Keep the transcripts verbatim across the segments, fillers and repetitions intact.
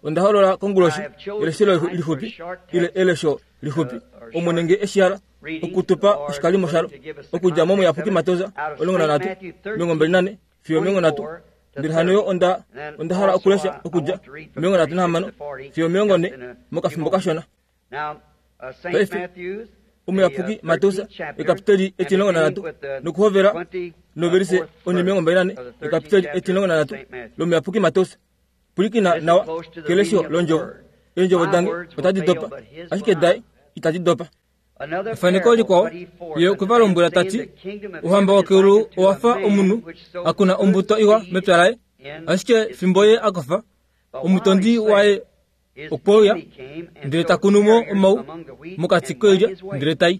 ondaholola konguloshi ile silo lihupi ile elesho lihupi omunenge eshiara okutupa eskalimo sharo okuja momo yapuki matoza olongona natu mengo mbelinane fiyo mengo natu dirhanoyo onda onda hala okulesha okuja mengo natu na mano fiyo mengo ne moka fimboka shona umu yapuki matoza ekapiteli etilongo natu nukuhovera noverise oni mengo mbelinane ekapiteli etilongo natu lomu yapuki matoza pulikina nawa kelesho lonjo enjo wadange otadi dopa ashike dai itadi dopa fanekoli kwa yo kuvala mbura tati uhamba wakuru wafa omunu akuna ombuto iwa mepyarai ashike fimboye akafa omutondi wae okpoya ndire takunumo omau mukatiko eja ndire tai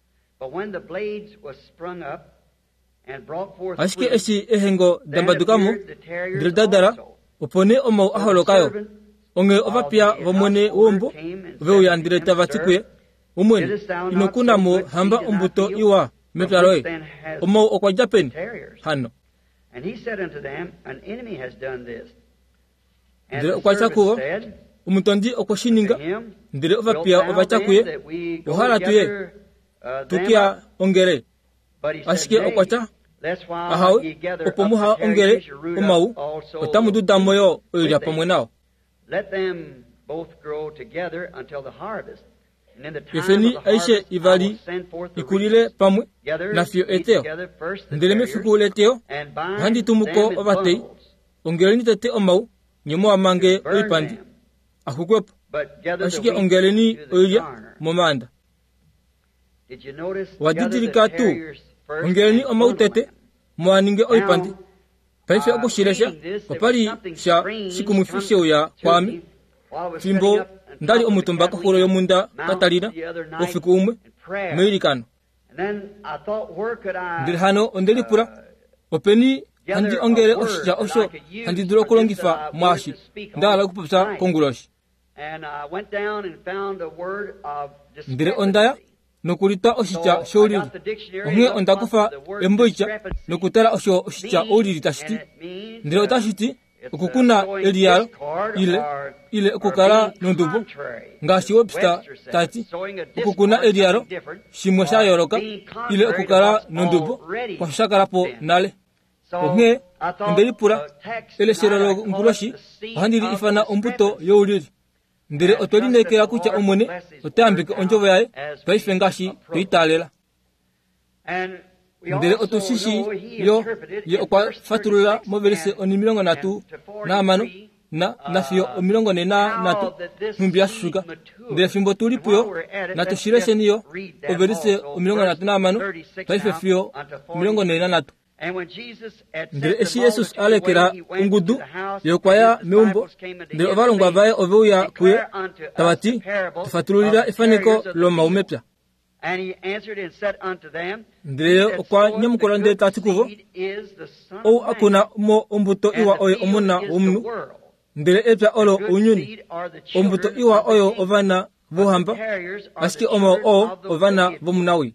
ashike esi ehengo dambadukamo ndire dadara opone omau aholokayo onge ovapia vomone wombo veu yandire tavatikuye umwen inokuna mo hamba ombuto iwa mepyaroe omo okwa Japan hano and he said unto them an enemy has done this ndire okwa chakuwa umutondi okwa shininga ndire ovapia ovachakuye ohala tuye tukia ongere ashike okwa cha ahawe opomuha ongere omau otamudu damoyo oya pamwe nao let them both grow together until the harvest. Yefeni aishe ivali ikulile pamwe na fiyo eteo ndeleme fikule eteo handi tumuko ovatei ongeleni tete omau nyemo amange oipandi akukwepo ashike ongeleni oya momanda wajidirika tu ongeleni omau tete mwaninge oipandi paife akushilesha papali sha sikumufishe uya kwami fimbo ndali omutumbaka huro yomunda katalina ofiku umwe meirikano ndirhano ondelipura openi handi ongere osha osho handi duro kulongifa mwashi ndala kupupsa konguloshi ndire ondaya nokulita oshicha shoriri onge ondakufa emboicha nokutala osho oshicha oriri tashiti ndire otashiti okukuna eliyalo ile ile okukala nondubo ngashi webster tati okukuna eliyalo shimwe sha yoroka ile okukala nondubo kwa shakarapo nale onge ndelipura ele seralo nguloshi handiri ifana ombuto youliri ndire otolinekera kucha omone otambike onjovo yae paife ngashi toitalela ndire otushishi yo yo kwa fatulula moverese oni milongo natu na amano na nafio milongo ne na natu numbia shuga ndire fimbo tulipuyo na tushirese niyo overese milongo natu na amano paife fio milongo ne na natu ndire esi Jesus alekera ungudu yo kwaya meumbo ndire ovalongwa vae oveuya kuye tabati tufatululira ifaniko lo maumepya and he answered and said unto them ndire okwa nyamukora ndire tatikuvo o akuna mo ombuto iwa oyo omuna omnu ndire epya olo unyuni ombuto iwa oyo ovana vohamba aski omo o ovana vomunawi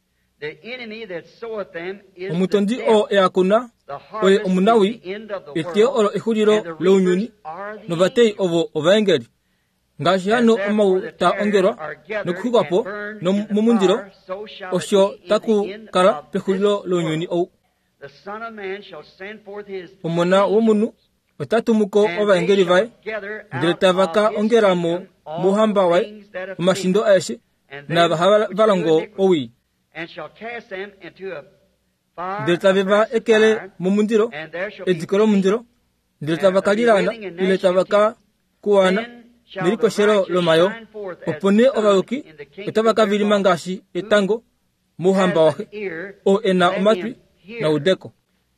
omutondi o eakuna oye omunawi etio olo ehuliro lo unyuni novatei ovo ovaengeri ngashi hano omau ta ongerwa nokuhigwapo no mumundiro osho taku kala pehuliro lo unyuni ou omona womunu otatumuko ovaengeri vae ndire tavaka ongeramo muhamba wae omashindo aeshe na vahalongo owi ndire taveva ekele mumundiro edikolo mundiro ndire tavakalilana ile tavaka kuwana nilipo shero lomayo opone ovayoki otavaka vilima ngashi etango muhamba wahe o ena omatwi na udeko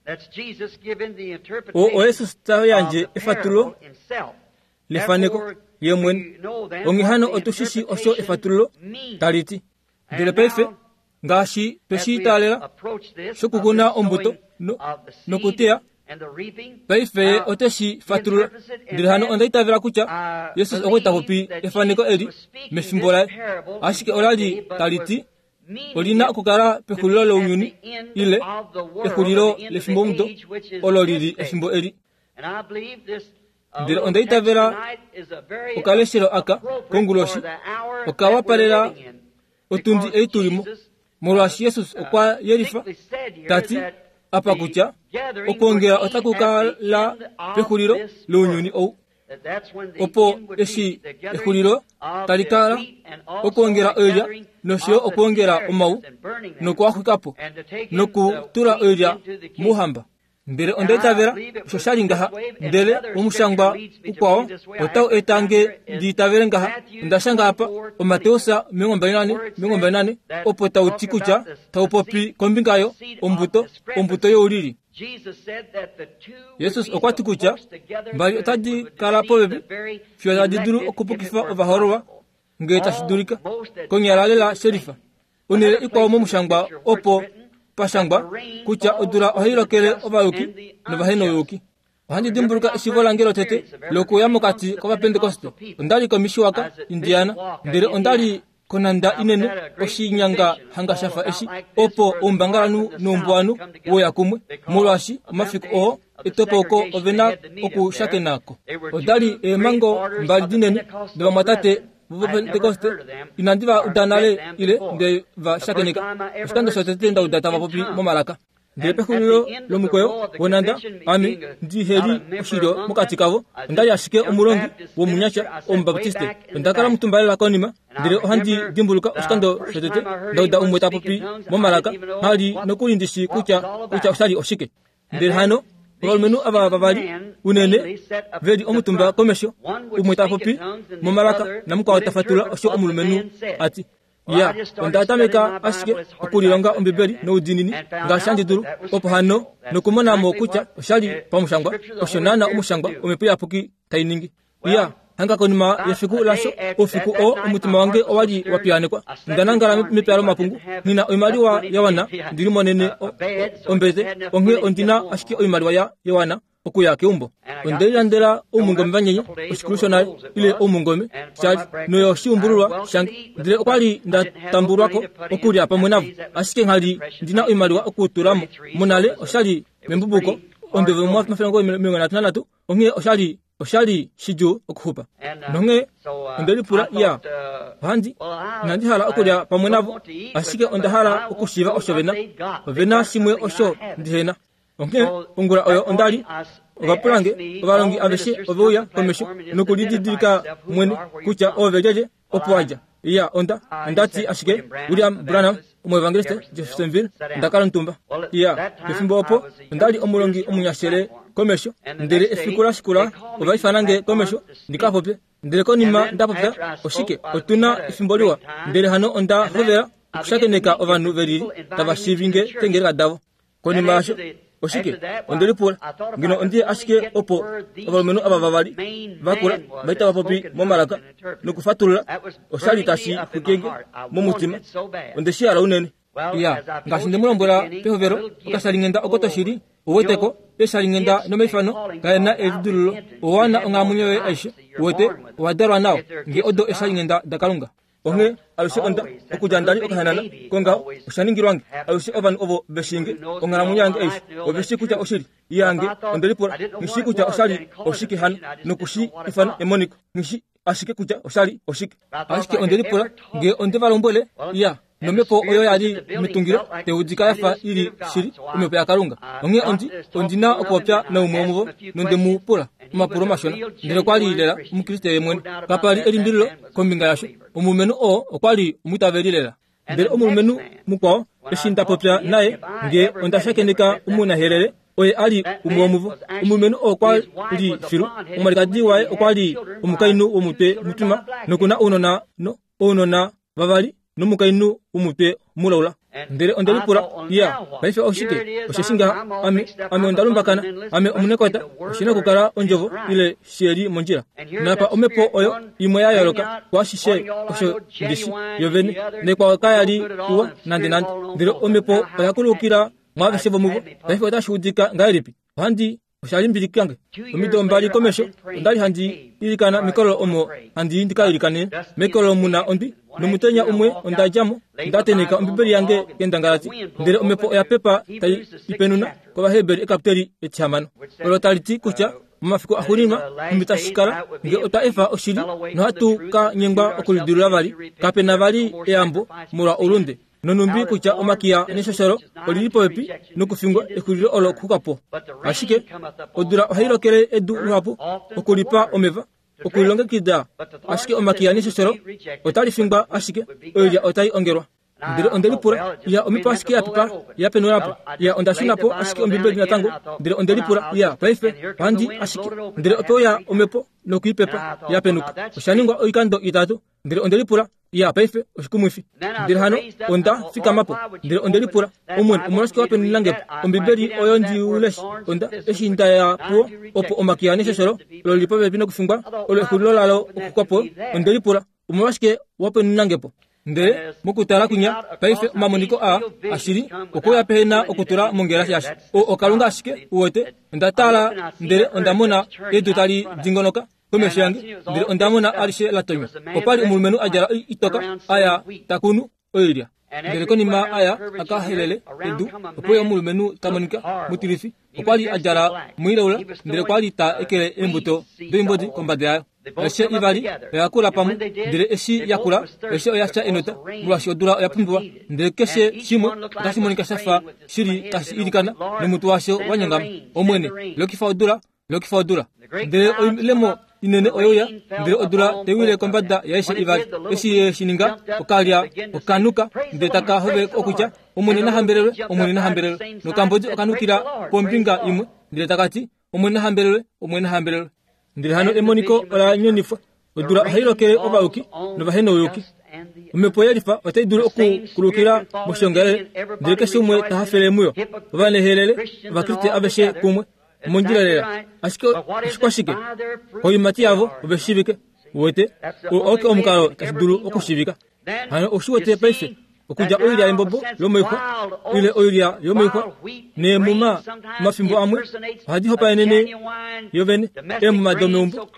o o Jesus tayanje efatulo lefaneko yemwen ongihano otushishi osho efatulo taliti ndile peife ngashi toshitalela shokukuna ombuto no nokutea paife oteshi fatulula ndilhano ondaitavira kucha Jesus okweta hopi efaniko eri mefimbola ashike olali taliti olina okukala pehulilo lo unyuni ile ehulilo lefimbo mudo ololili efimbo eri ndire onda itavera ukaleshero aka konguloshi ukawapalela utundi eiturimo molwashi Yesus okwa yerifa tati apa kucha okongera otakukala pehuliro lunyuni ou opo eshi ehuliro talikala okongera oya nosho okongera omau nokwahukapo nokutula oya muhamba ndere ondaitavera shoshali ngaha ndele umushangwa ukwao otao etange nditavere ngaha ndashanga apa omateusa mingomba nane mingomba nane opo tautikucha taupopi kombingayo ombuto ombuto youlili Yesus okwatikucha mbali otadi kala pobebi fyotadi duru okupukifa ovahorowa ngetashidurika konyalalela sherifa unele ikwao mumushangwa opo pashangwa kucha odura ohilokele obaluki nobaheno yuki ohandi dimbuluka ishivola ngelo tete loko ya mokati kwa Pentecoste ondali komishiwaka Indiana ndere ondali konanda inene oshinyanga hanga shafa eshi opo umbangalanu numbwanu woya kumwe mulwashi mafiku o etopoko ovena oku shakenako ondali emango mbali dinene ndoba matate Bubu Pentecoste inandiva udanale ile nde va shakenika uskando sotete nda udata popi momalaka nde pehuliro lomukoyo wonanda ami ndi heri ushiro mukatikavo ndali ashike omulongi wo munyacha ombaptiste ndakala mutumbalela konima ndire ohandi dimbuluka uskando sotete nda uda umweta popi momalaka hali nokulindishi kucha kucha usali oshike ndire hano Rolmenu ava babali unene vedi omutumba komesho umweta popi momalaka namukwa watafatula osho omulumenu ati ya ondatameka ashike okulilonga ombibeli no udinini ngashandi duru opo hano nokumona mo kucha oshali pamushangwa osho nana umushangwa omepuya poki tainingi ya hanga konima yafiku lasho ofiku o umutima wange owali wapianekwa ndanangala mipyalo mapungu nina oimali wa yawana ndiri monene ombeze onge ondina ashike oimali wa ya yawana okuya keumbo ondelandela omungome banyenye osikurushonali ile omungome chali no yoshiumbulwa shangi ndire okwali ndatamburwako okulya pamwe nabo ashike ngali ndina oimali wa okutulamo munale oshali membubuko ondeve mwa mafango mirongo itatu onge oshali oshali shiju okuhupa nonge ndelipura ya handi nandihala okulya pamwe nabo ashike ondahala okushiva oshovena ovena shimwe osho ndihena onge ongura oyo ondali obapulange obalongi abeshe obuya komesho nokulididika mwene kucha ovejeje opwaja ya onda ndati ashike William Branham omu evangeliste Jeffersonville ndakala ntumba ya bifimbo opo ndali omulongi omunyashere komesho ndere efikula shikula obaifanange komesho ndikapope ndere konima ndapopya oshike otuna ifimboliwa ndere hano onda hovera kushakeneka ovanu veriri tabashivinge tengera davo konima asho oshike ondelipula ngino ondie ashike opo obalumenu abababali bakula baita bapopi momalaka nokufatulula oshali tashi kukenge mumutima ondeshiala unene ya ngashinde mulombola pehovero okasalingenda okotoshiri uweteko esalingenda nomeifano kaena edululo owana ongamunyewe aisha wote wadarwa nao nge odo esalingenda dakalunga onge alushe onda okujandali okahanana konga oshaningirwange alushe ovanu ovo beshinge ongaramunyange aisha obeshi kucha oshiri yange ondelipora ngishi kucha oshali oshike han nokushi ifan emoniko ngishi ashike kucha oshali oshike ashike ondelipora nge ondevalombole ya nomepo oyo yali mitungiro teudika yafa ili shiri umepo ya kalunga onge ondi ondina okopya na umwomuvo nonde mupula mapuro mashona ndire kwali ilela umukristo yemwene kapali elindilo kombinga yasho umumenu o okwali umutaverilera ndire umumenu mukwao eshinda popya naye nge ondashakeneka umuna herere oye ali umwomuvo umumenu okwali firu umalikadi wae okwali umukainu umute mutima nokuna unona no unona babali numukainu umute mulaula ndere ondelipura ya baife oshike osheshinga ame ame ondalumbakana ame omunekota oshina kukala onjovo ile sheri monjira napa omepo oyo imwe ya yoroka kwa shishe osho ndishi yoveni ne kwa kayali uwa nande nande ndere omepo oyakulukira mwabesebo mubo baife otashudika ngailipi handi oshali mbirikange omido mbali komesho ndali handi ilikana mikolo omo handi indika ilikane mikolo muna ondi nomutenya umwe ondajamo ndateneka ombibeli yange kendangalati ndere omepo ya pepa tai ipenuna kwa heberi ekapteri echamano olotaliti kucha mafiko ahunima mbitashikara nge otaifa oshili no hatu ka nyengba okulidurira vali kapena vali eambo mura urunde nonumbi kucha omakia neshasharo olilipo epi nukufingwa ekulilo olo kukapo ashike odura ohirokere edu rapo okulipa omeva okulonga kida ashike omakia neshasharo otali fingba ashike oya otai ongerwa ndire ondelipura ya omipashike ya pipa ya penorapo ya ondashinapo ashike ombibe dinatango ndire ondelipura ya paife handi ashike ndire otoya omepo nokuipepa ya penuka oshaningwa oikando itatu ndire ondelipura ya paife oshikumuifi ndire hano onda fika mapo ndire ondelipura omwen omorashike wa penulangepo ombiberi oyondi uleshi onda eshinda ya puo opo omakiane sheshoro lolipo bebino kufingwa ole hulolalo okukapo ondelipura omorashike wa penulangepo ndere mukutara kunya paife mamoniko a ashiri okoya pehena okutura mongera yashi o okalunga ashike uwote ndatala ndere ondamona edutali dingonoka komeshangi ndere ondamona alishe latonyo opali umulmenu ajara itoka aya takunu oiria ndere konima aya akahelele edu opoya umulmenu tamonika mutirifi opali ajara muilaula ndere kwali ta ekele embuto bimbodi kombadea eshe ivari yakula pamu ndire eshi yakula eshe oyacha enota mulashi odura yapumbuwa ndire keshe shimo ndashimonika shafa shiri kashi irikana nemutu washo wanyangam omwene lokifa odura lokifa odura ndire lemo inene oyoya ndire odura tewile kombada ya eshe ivari eshi shininga okalia okanuka ndire taka hobe okucha omwene na hambelele omwene na hambelele nokambodi okanukira pombinga imwe ndire takati omwene na hambelele omwene na hambelele ndire hano emoniko ola nyonifa odura hairokere obauki no baheno yoki umepoya lifa wataidura oku kulukira mushongere ndire kashumwe tahafele muyo bane helele bakrite abeshe kumwe monjirera ashiko ashikashike hoyimati yavo obeshibike wote oke omukaro kasduru okushibika hano oshuwote paife okuja oiria imbobo yomoiko ile oiria yomoiko ne muma mafimbo amwe hadi hopa enene yovene emu madomumbo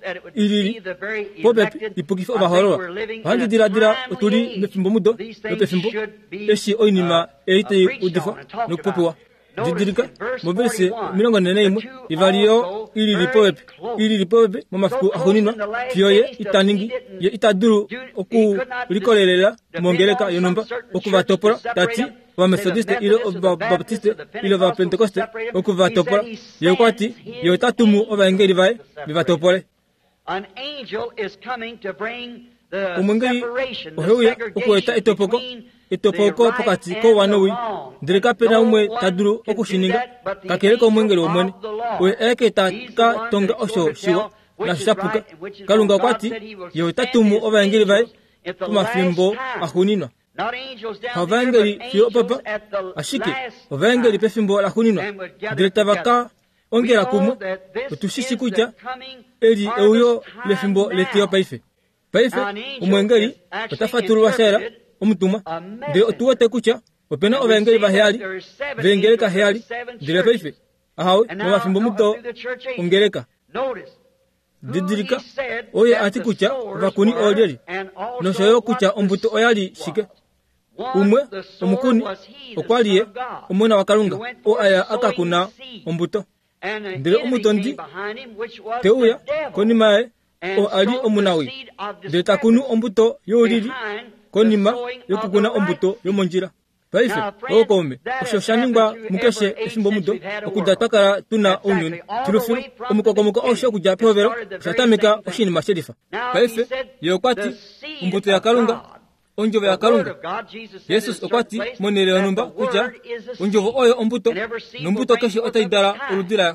ili pobe ipukifo bahoro handi dira dira otuli mefimbo mudo mefimbo eshi oinima eite udifa nokupopwa jidirika mobese milongo nene imwe ivalio ili lipobe ili lipobe mamafiku ahoninwa pioye itaningi ye itaduru oku likolelera mongeleka yonomba okuva topora tati wa methodiste ile wa baptiste ile wa pentecoste okuva topora yokwati yotatumu obangeli vai biva topore an angel is coming to bring the separation ohuya okweta etopoko etopoko pokati ko wanowi direka pena umwe taduru okushininga kakeleko mwengelo omwene we eke taka tonga osho shiwa na shapuka kalunga kwati yotatumu obangeli vai kumafimbo ahunina havangeli fio papa ashike havangeli pefimbo ahunina direta vaka ongera kumwe utushishi kuja eri euyo lefimbo letio paife paife umwengeli utafaturu wasera umutuma de otuwote kucha opena ovengeli bahali vengeleka hali dire paife ahawe no fimbo muto ongeleka didirika oye ati kucha bakuni olyeri no shoyo kucha ombuto oyali shike umwe omukuni okwaliye omwana wakalunga o aya akakuna ombuto ndire omutondi teuya konimae o ali omunawi de takunu ombuto yolili konima yokukuna ombuto yomonjira paife okome oshoshaningwa mukeshe esimbo mudo okudatakara tuna onyuni tulufiru omukokomoko osho kuja provero shatamika oshini masherifa paife yokwati ombuto ya kalunga onjove ya kalunga yesus okwati monele onumba kuja onjovo oyo ombuto nombuto keshe otaidara oludira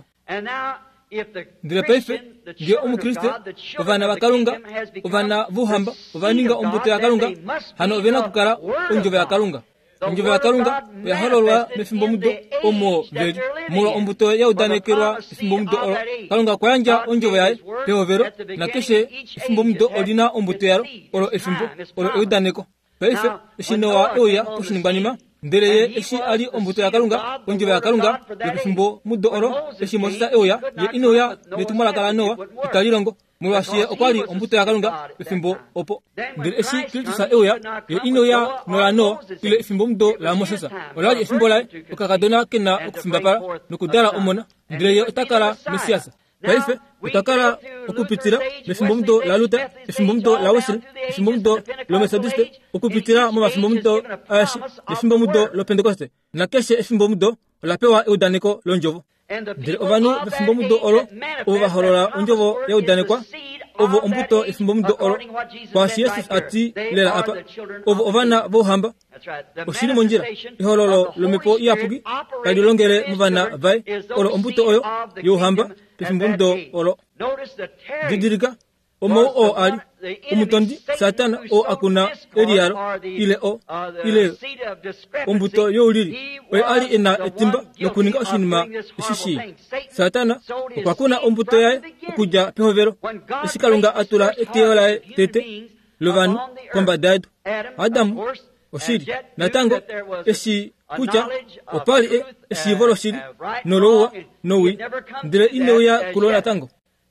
ndire paife ndio omukriste ovana bakalunga ovana vuhamba ovaninga ombuto ya kalunga hano ovena kukara onjove ya kalunga onjove ya kalunga yahololwa mefimbo mudo omo veli mulo ombuto ya udanekerwa mefimbo mudo olo kalunga kwanja onjove yae peovero na keshe mefimbo mudo olina ombuto yaro olo efimbo olo eudaneko paife eshinowa oya kushiningbanima ndereye eshi ali ombuto ya kalunga onjove ya kalunga yefimbo mudo olo eshimosita oya ye inoya netumala kala noa italilongo mulwashiye okwali ombuto ya kalunga efimbo opo ndere eshi kilitusa oya ye inoya nola no ile efimbo mudo la mosesa olali efimbo lae okakadona kena okufimba para nokudala omona ndereye otakala mesiasa paife utakala okupitira mefimbo muto la Luther, mefimbo muto la Wesley, mefimbo muto lo Methodiste, okupitira mu mafimbo muto ashi, mefimbo muto lo Pentecoste. Na keshe efimbo muto lapewa eudaniko lonjovo. Ndire ovanu mefimbo muto olo ova holola onjovo eudanekwa. Ovo ombuto efimbo muto olo kwa Yesu ati lela apa ovo ovana bohamba oshiri monjira ihololo lomepo iapugi kali longere muvana vai olo ombuto oyo yohamba efimbo muto olo didirika omo o ali umutondi Satana o akuna eliaro ile o ile ombuto yoliri we ali ina etimba nokuninga oshinima shishi Satana kwa kuna ombuto yae kuja pehovero isikalunga atula etiola tete lovanu komba daidu Adam oshiri natango esi kuja opali esi voloshiri nolowa nowi ndire inoya kulona tango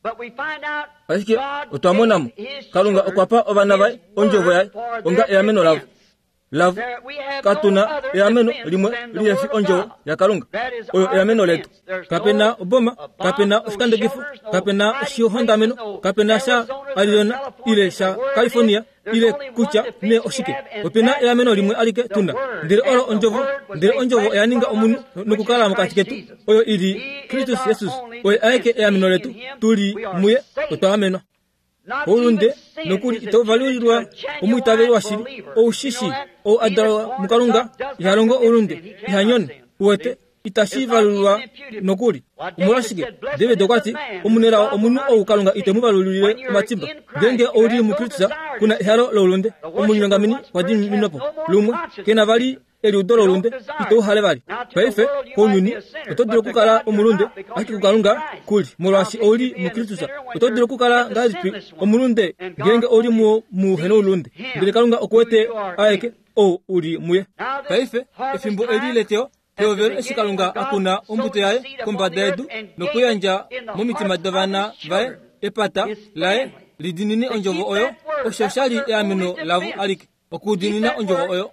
Asike utamonamu kalunga okwapa obana bai onjovo yai onga yameno lavu lavu katuna yameno limwe liyefi onjovo ya kalunga oyo yameno letu kapena oboma kapena oskande gifu kapena shio honda meno kapena sha Arizona ile sha California ile kucha ne oshike opena yameno limwe alike tunda ndire olo onjovo ndire onjovo yaninga omunu nokukala mukatiketu oyo ili Kristus Jesus oyo aike yameno letu tuli muye otameno olunde nokuli itovalulirwa omwitaverwa shiri oushishi o adala mukalunga yalongo olunde yanyone uwete itashivalulwa nokuli umurashige debe dokwati omunera omunu oukalunga itemuvalulire matimba genge ori mukritsa kuna haro lolunde omunyangamini wadini minopo lumwe kena bali eli udolo lunde ito hale bali paife konyuni otodiro kukala omulunde aki kukalunga kuli molwashi ori mukritsa otodiro kukala ngazipi omulunde genge ori mu muheno lunde ndile kalunga okwete aeke o uri muye paife efimbo eli leteo Teovero esikalunga akuna ombuto yae komba dedu nokuyanja mumitima davana vae epata lae lidinini onjovo oyo oshoshali yameno lavu alike okudinina onjovo oyo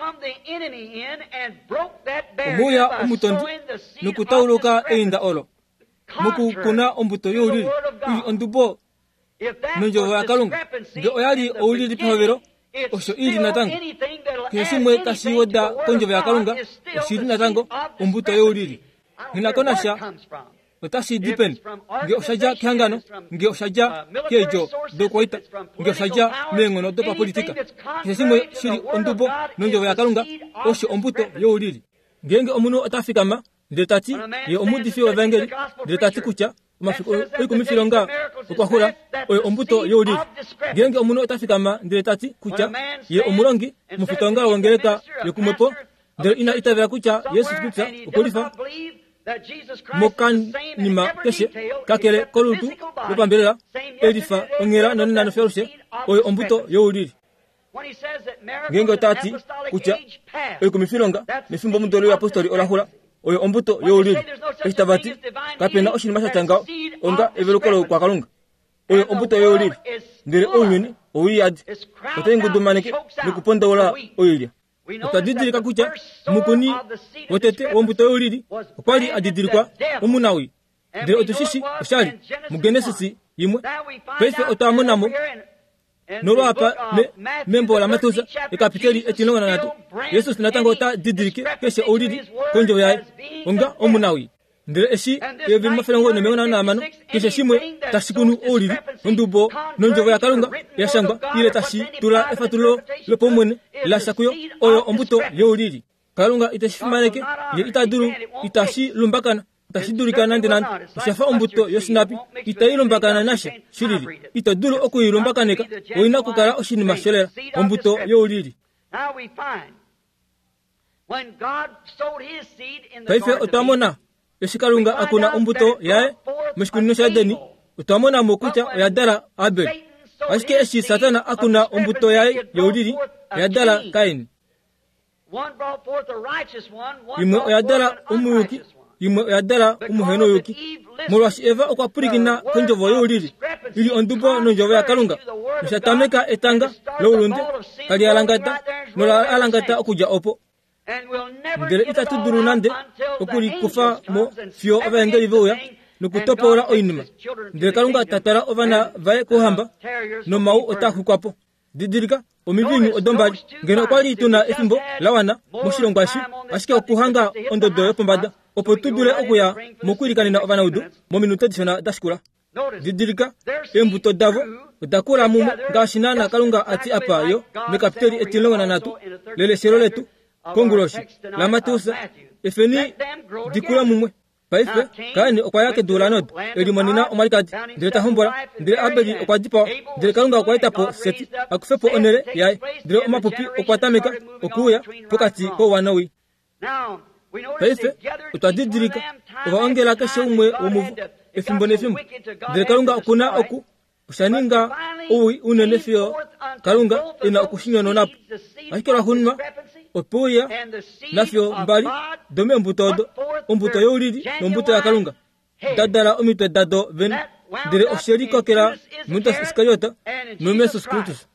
omuya omutondi nokutauluka einda olo muku kuna ombuto yolili ili ondubo nonjovo ya kalunga nge oyali oulili pehovero osho ili natango kesimwe kashiwoda konjovo ya kalunga oshiri natango ombuto yolili hinakonasha otashi depend nge oshaja kihangano nge oshaja kejo dokoita nge oshaja mengono dopa politika kesimwe shiri ondubo nonjovo ya kalunga osho ombuto yolili ngenge omunu otafikama ndetati ye omudifi wa vangeli ndetati kucha mafiko iko mifilonga okwahura oyo ombuto yolili ngenge omunu otafikama ndetati kucha ye omulongi mufitonga wangeleka yokumepo ndero ina itavya kucha Yesu Kristo okolifa mokan nima keshe kakele kolutu lupambelela elifa ongera nani nano feluse oyo ombuto yolili ngenge otati kucha iko mifilonga mifimbo mudolo ya apostoli orahura oyo ombuto yolili estabati kapena oshinima shatanga onga evelokolo kwa kalunga oyo ombuto yolili ndere onyuni oyadi otengudumaneke nikupondola oyilya otadidirika kucha mukuni wotete ombuto yolili okwali adidirikwa omunawi ndere otushishi oshali mugenesisi yimwe pese otamonamo nolwapa me membola matuza ekapiteli etilonga natu Yesu sinatango ta didirike keshe olili konjo yae onga omunawi ndere eshi yevi mafelango ne meona na mano keshe shimwe tashikunu olili ndubo nonjo ya kalunga yashangwa ile tashi tula efatulo lepomwene la shakuyo oyo ombuto yolili kalunga itashifmaneke ye itaduru itashi lumbakana tashidurikana ndenande shafa ombuto yosinapi itayilumbakana nashe shirili itaduru okuyilumbakaneka oina kukala oshinima shelera ombuto yolili paife otamona yesikalunga akuna ombuto yae meshkunino shadeni otamona mokucha yadala Abel ashike eshi Satana akuna ombuto yae yolili yadala Kaini imwe yadala umuyuki imwe yadala umuheno yuki molwashi Eva okwapurikina konjovo yolili ili ondubo nonjovo ya kalunga mshatameka etanga lolunde kali alangata nola alangata okuja opo ndere itatuduru nande okuli kufa mo fio avengeli voya nukutopora oinima ndire kalunga tatara ovana vae kuhamba no mau otakukwapo didirika omivinyu odombali ngeno kwali tuna efimbo lawana moshilongwashi ashike okuhanga ondodo yopombada opo tudule okuya mokwilikanina ovana udu mominute dishona dashikula didirika embuto davo otakula mumo ngaashi nana kalunga ati apa yo mekapiteli etilongo na natu lele shelo letu konguloshi la Mateusa efeni dikula mumwe paife kani okwayake dulanod elimonina omalikadi ndire tahombola ndire abeli okwadipa ndire kalunga okwaitapo seti akufepo onere yae ndire omapupi okwatameka okuya pokati ko wanawi paife utadidirika ovaongela keshe umwe womuvu efimbo nefimbo ndire kalunga okuna oku ushaninga uwi unene fio kalunga ina okushinyono napo ahikela hunma opuya nafyo mbali dome mbutodo ombuto yolili nombuto ya kalunga dadala omitwe dado ven ndire osheri kokela Judas Iskariota no Yesus Kristus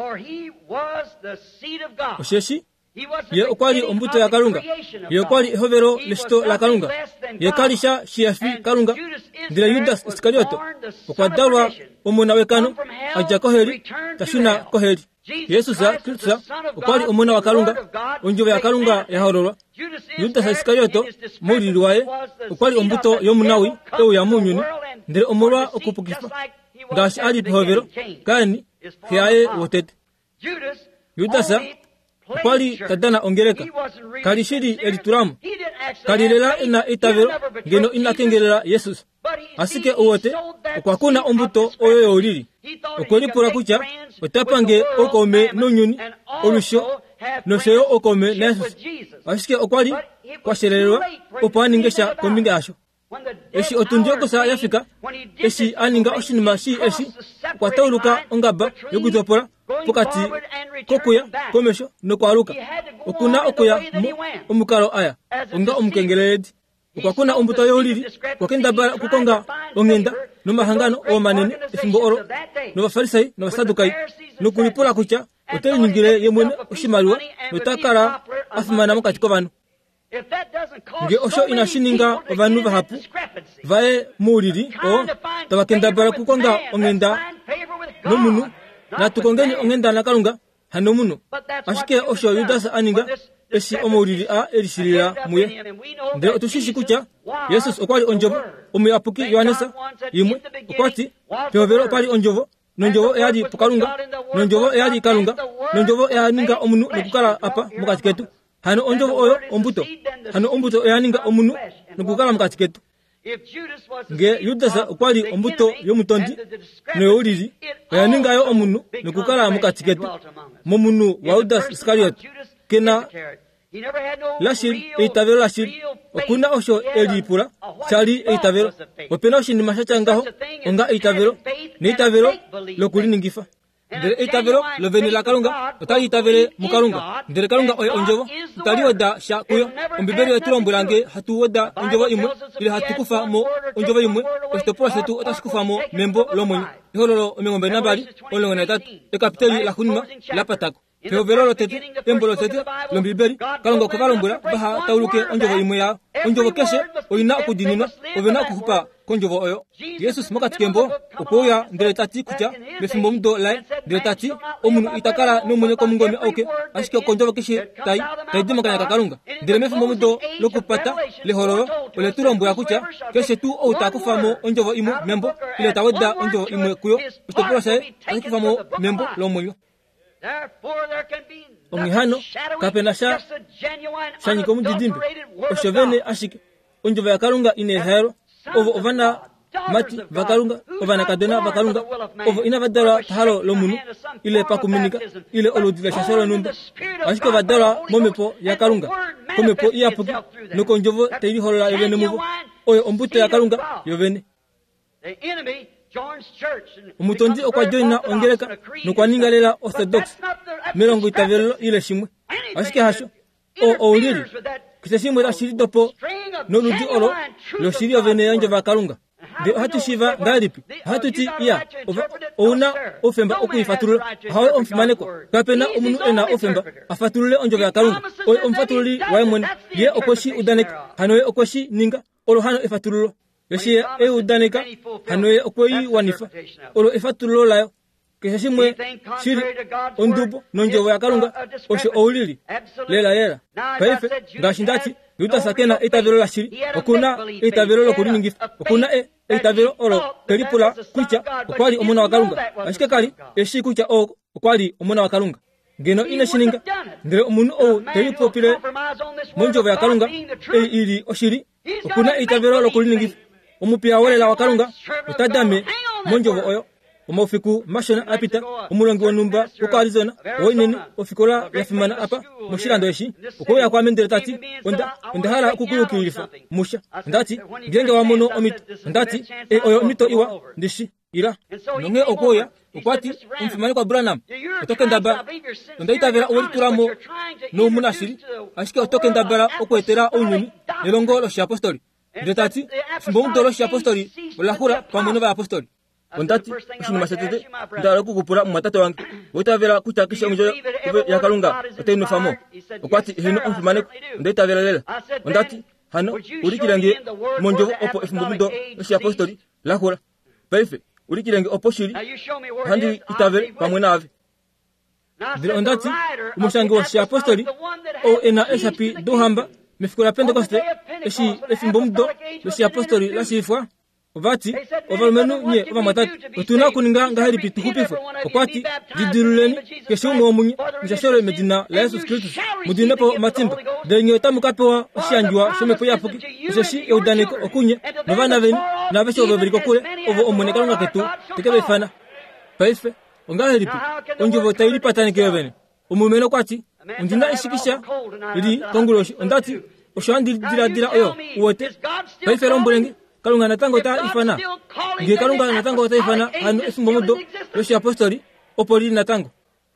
osheshi ye okwali ombuto ya kalunga ye okwali hovero leshito la kalunga ye kalisha shiafi kalunga ndire Judas Iskariota okwadalwa omuna wekano aja koheri tashuna koheri Yesus ya Kristo okwali omuna wa kalunga onjove ya kalunga ya horolwa Judas Iskariota muri liwaye okwali ombuto yomunawi ewu ya munyuni ndire omolwa okupukifa ngashi ali hovero kani hiaye wotete Judas okwali tadana ongereka kalishiri elituramu kalilela ina itavero ngeno ina kengelela Yesus asike uwote okwakuna ombuto oyo yolili okwelipula kucha otapange okome nonyuni olusho nosheyo okome na Yesus asike okwali kwashelelwa opaningesha kombinga asho eshi otundio kosa yafika eshi aninga oshinima shi eshi kwatauluka ongaba yokutopola pokati kokuya komesho nokwaluka okuna okuya omukalo aya onga omukengeleledi okwakuna ombuto yolili kwakendabala kukonga ongenda nomahangano omanene efimbo oro nobafarisai nobasadukai nokulipula kucha otenyingile yemwene oshimaliwa notakala afumana mokati kobanu nge osho inashininga ovanu vahapu vae muulili o tabakendabala kukonga ongenda nomunu natukongeni ongenda na kalunga hano muno ashike osho Judas aninga eshi omuulili a elishilila muye ndire otushishi kucha Yesus okwali onjovo omuyapuki Yohanesa yimwe okwati pyovero pali onjovo nonjovo eyali pukalunga nonjovo eyali kalunga nonjovo eyaninga omunu nokukala apa mukati ketu hano onjovo oyo ombuto hano ombuto eyaninga omunu nokukala mukati ketu nge Judas okwali ombuto yomutondi noyolili eyaningayo omunu nokukala mukati ketu momunu wa Judas Iskariota kena lashiri eitavero lashiri okuna osho elipula chali eitavero opena oshinima shachangaho onga eitavero neitavero lokuliningifa ndere eitavero loveni la kalunga otali itavere mukalunga ndere kalunga oyo onjovo tali oda sha kuyo ombiberi yatulombulange hatu oda onjovo imwe ile hatukufa mo onjovo imwe ositopola setu otashikufa mo membo lomwenye ihololo omengombe nambali olongo na tatu ekapiteli la hunima la patako Teovero tete embolo tete lombiberi kalonga kubalombula baha tauluke onjovo imwe ya onjovo keshe olina okudinina ovena okuhupa konjovo oyo Yesus mokati kembo opoya ndere tati kucha mefimbo mdo lai ndere tati omunu itakala nomune komungomi auke ashike konjovo keshe tai taidima kanya kakalunga ndere mefimbo mdo lokupata lehororo ole tulombuya kucha keshe tu ou takufamo onjovo imwe membo ile taweda onjovo imwe kuyo ustopola sae akufamo membo lomonyo omihano kapenasha shanyiko mudidimbe oshovene ashike onjovo ya kalunga ine hero ovo ovana mati vakalunga ovana kadena vakalunga ovo ina vadala tahalo lomunu ile pakuminika ile oludile shasholo nunda ashike vadala momepo ya kalunga komepo iyapuki noko onjovo teili holola yovene muvo oyo ombuto ya kalunga yovene umutonzi okwajoina ongereka nokwaningalela orthodox melongo itavelo ile shimwe ashike hasho o oulili kiseshimwe la shiri dopo noludi olo lo shiri ovene yanje vakalunga de hatu shiva ngalipi hatu ti ya ona ofemba okuifatulula hawe omfimaneko kapena omunu ena ofemba afatulule onjo vakalunga o omfatululi waimon ye okoshi udanek hanoe okoshi ninga olo hano ifatululo yeshe e udanika hanoye okwei wanifa olo efatulo layo kesashimwe shiri ondupo nonjovo yakalunga osho oulili lela yela paife ngashindati yuta sakena itavelo la shiri okuna itavelo lo kulingi okuna e itavelo olo kelipula kucha okwali omuna wakalunga ashike kali eshi kucha o okwali omuna wakalunga ngeno ina shininga ndere omunu o kelipopile monjovo yakalunga e ili oshiri okuna itavelo lo kulingi omupia wala wakalunga utadame monjovo oyo omofiku mashona apita omulongi wonumba uko Arizona oineni ofikola yafimana apa mushirando eshi uko yakwa mendere tati onda ndahala kukuyukirifa musha ndati ngenge wa mono omito ndati e oyo mito iwa ndishi ira nonge okoya ukwati umfimani kwa Branham otoke ndaba ndaita vera olituramo no munashiri ashike otoke ndabara okwetera onyuni nelongo lo sha apostoli ndetati simbo mudolo sha apostoli olakura pamono ba apostoli ondati ushini masatete ndara kukupura mmatata wange wotavera kuchakisha mjo yakalunga oteno famo okwati hino umfimane ndaita vera lela ondati hano ulikirange monjo opo efumbo mudo sha apostoli lakura paife ulikirange opo shiri handi itave pamwe nave ndira ondati umushangi wa sha apostoli o ena esapi dohamba mefikola pentekoste eshi efumbo mudo sha apostoli la shifwa ovati ovalmenu nye ova matatu otuna kuninga ngaheri pitukupifu okwati diduruleni keshumu omunye mshashore medina la Yesu Kristo mudine po matimba denye tamukapewa oshanjwa shomepo yapuki oshashi eudaniko okunye novana veni na vesho ovaviriko kule ovo omoneka lunga ketu tekebe fana paife ongaheri pi onjovo tairi patani kevene omumeno kwati undina ishikisha ili konguloshi ondati oshandi dira dira oyo uwote paife rombolenge kalunga natango ta ifana nge kalunga natango ta ifana anu efumbo mudo yoshi apostoli opoli natango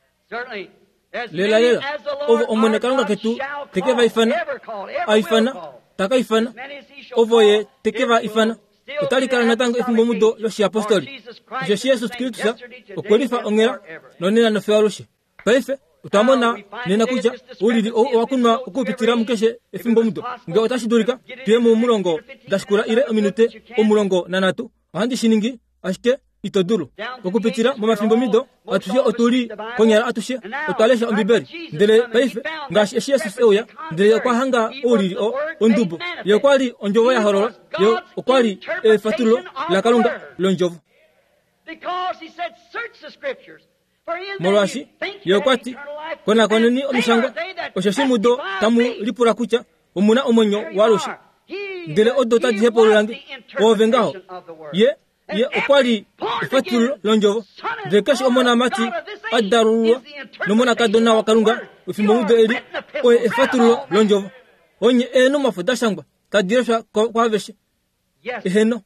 lela lela ovo omone kalunga ketu tekeva ifana aifana taka ifana ovo ye tekeva ifana utali kala natango efumbo mudo yoshi apostoli yoshi Yesu Kristo okolifa ongera nonena nofewalushi paife utamona nena kuja ulili wakunwa ukupitira mukeshe efimbo mudo nge otashidurika tuyemu mulongo dashikura ile ominute omulongo nanatu ahandi shiningi ashike itodulu ukupitira mu mafimbo mido atushe otuli konyara atushe otalesha ombiberi ndele paife ngashi eshi Yesu euya ndele kwa hanga ulili o ondubo yo kwali onjovo ya hororo yo okwali e fatulo la kalunga lonjovo because he said search the scriptures Molashi yokwati kona koneni omishango oshashimudo tamu lipura kucha omuna omonyo walushi ndele odota dihepo langi ovengaho ye ye okwali fatulo lonjovo dekashi omona mati adarulwa nomona kadona wakalunga ufimbo mudo eli o fatulo lonjovo onye eno mafuda shangwa kadiresha kwa veshe eheno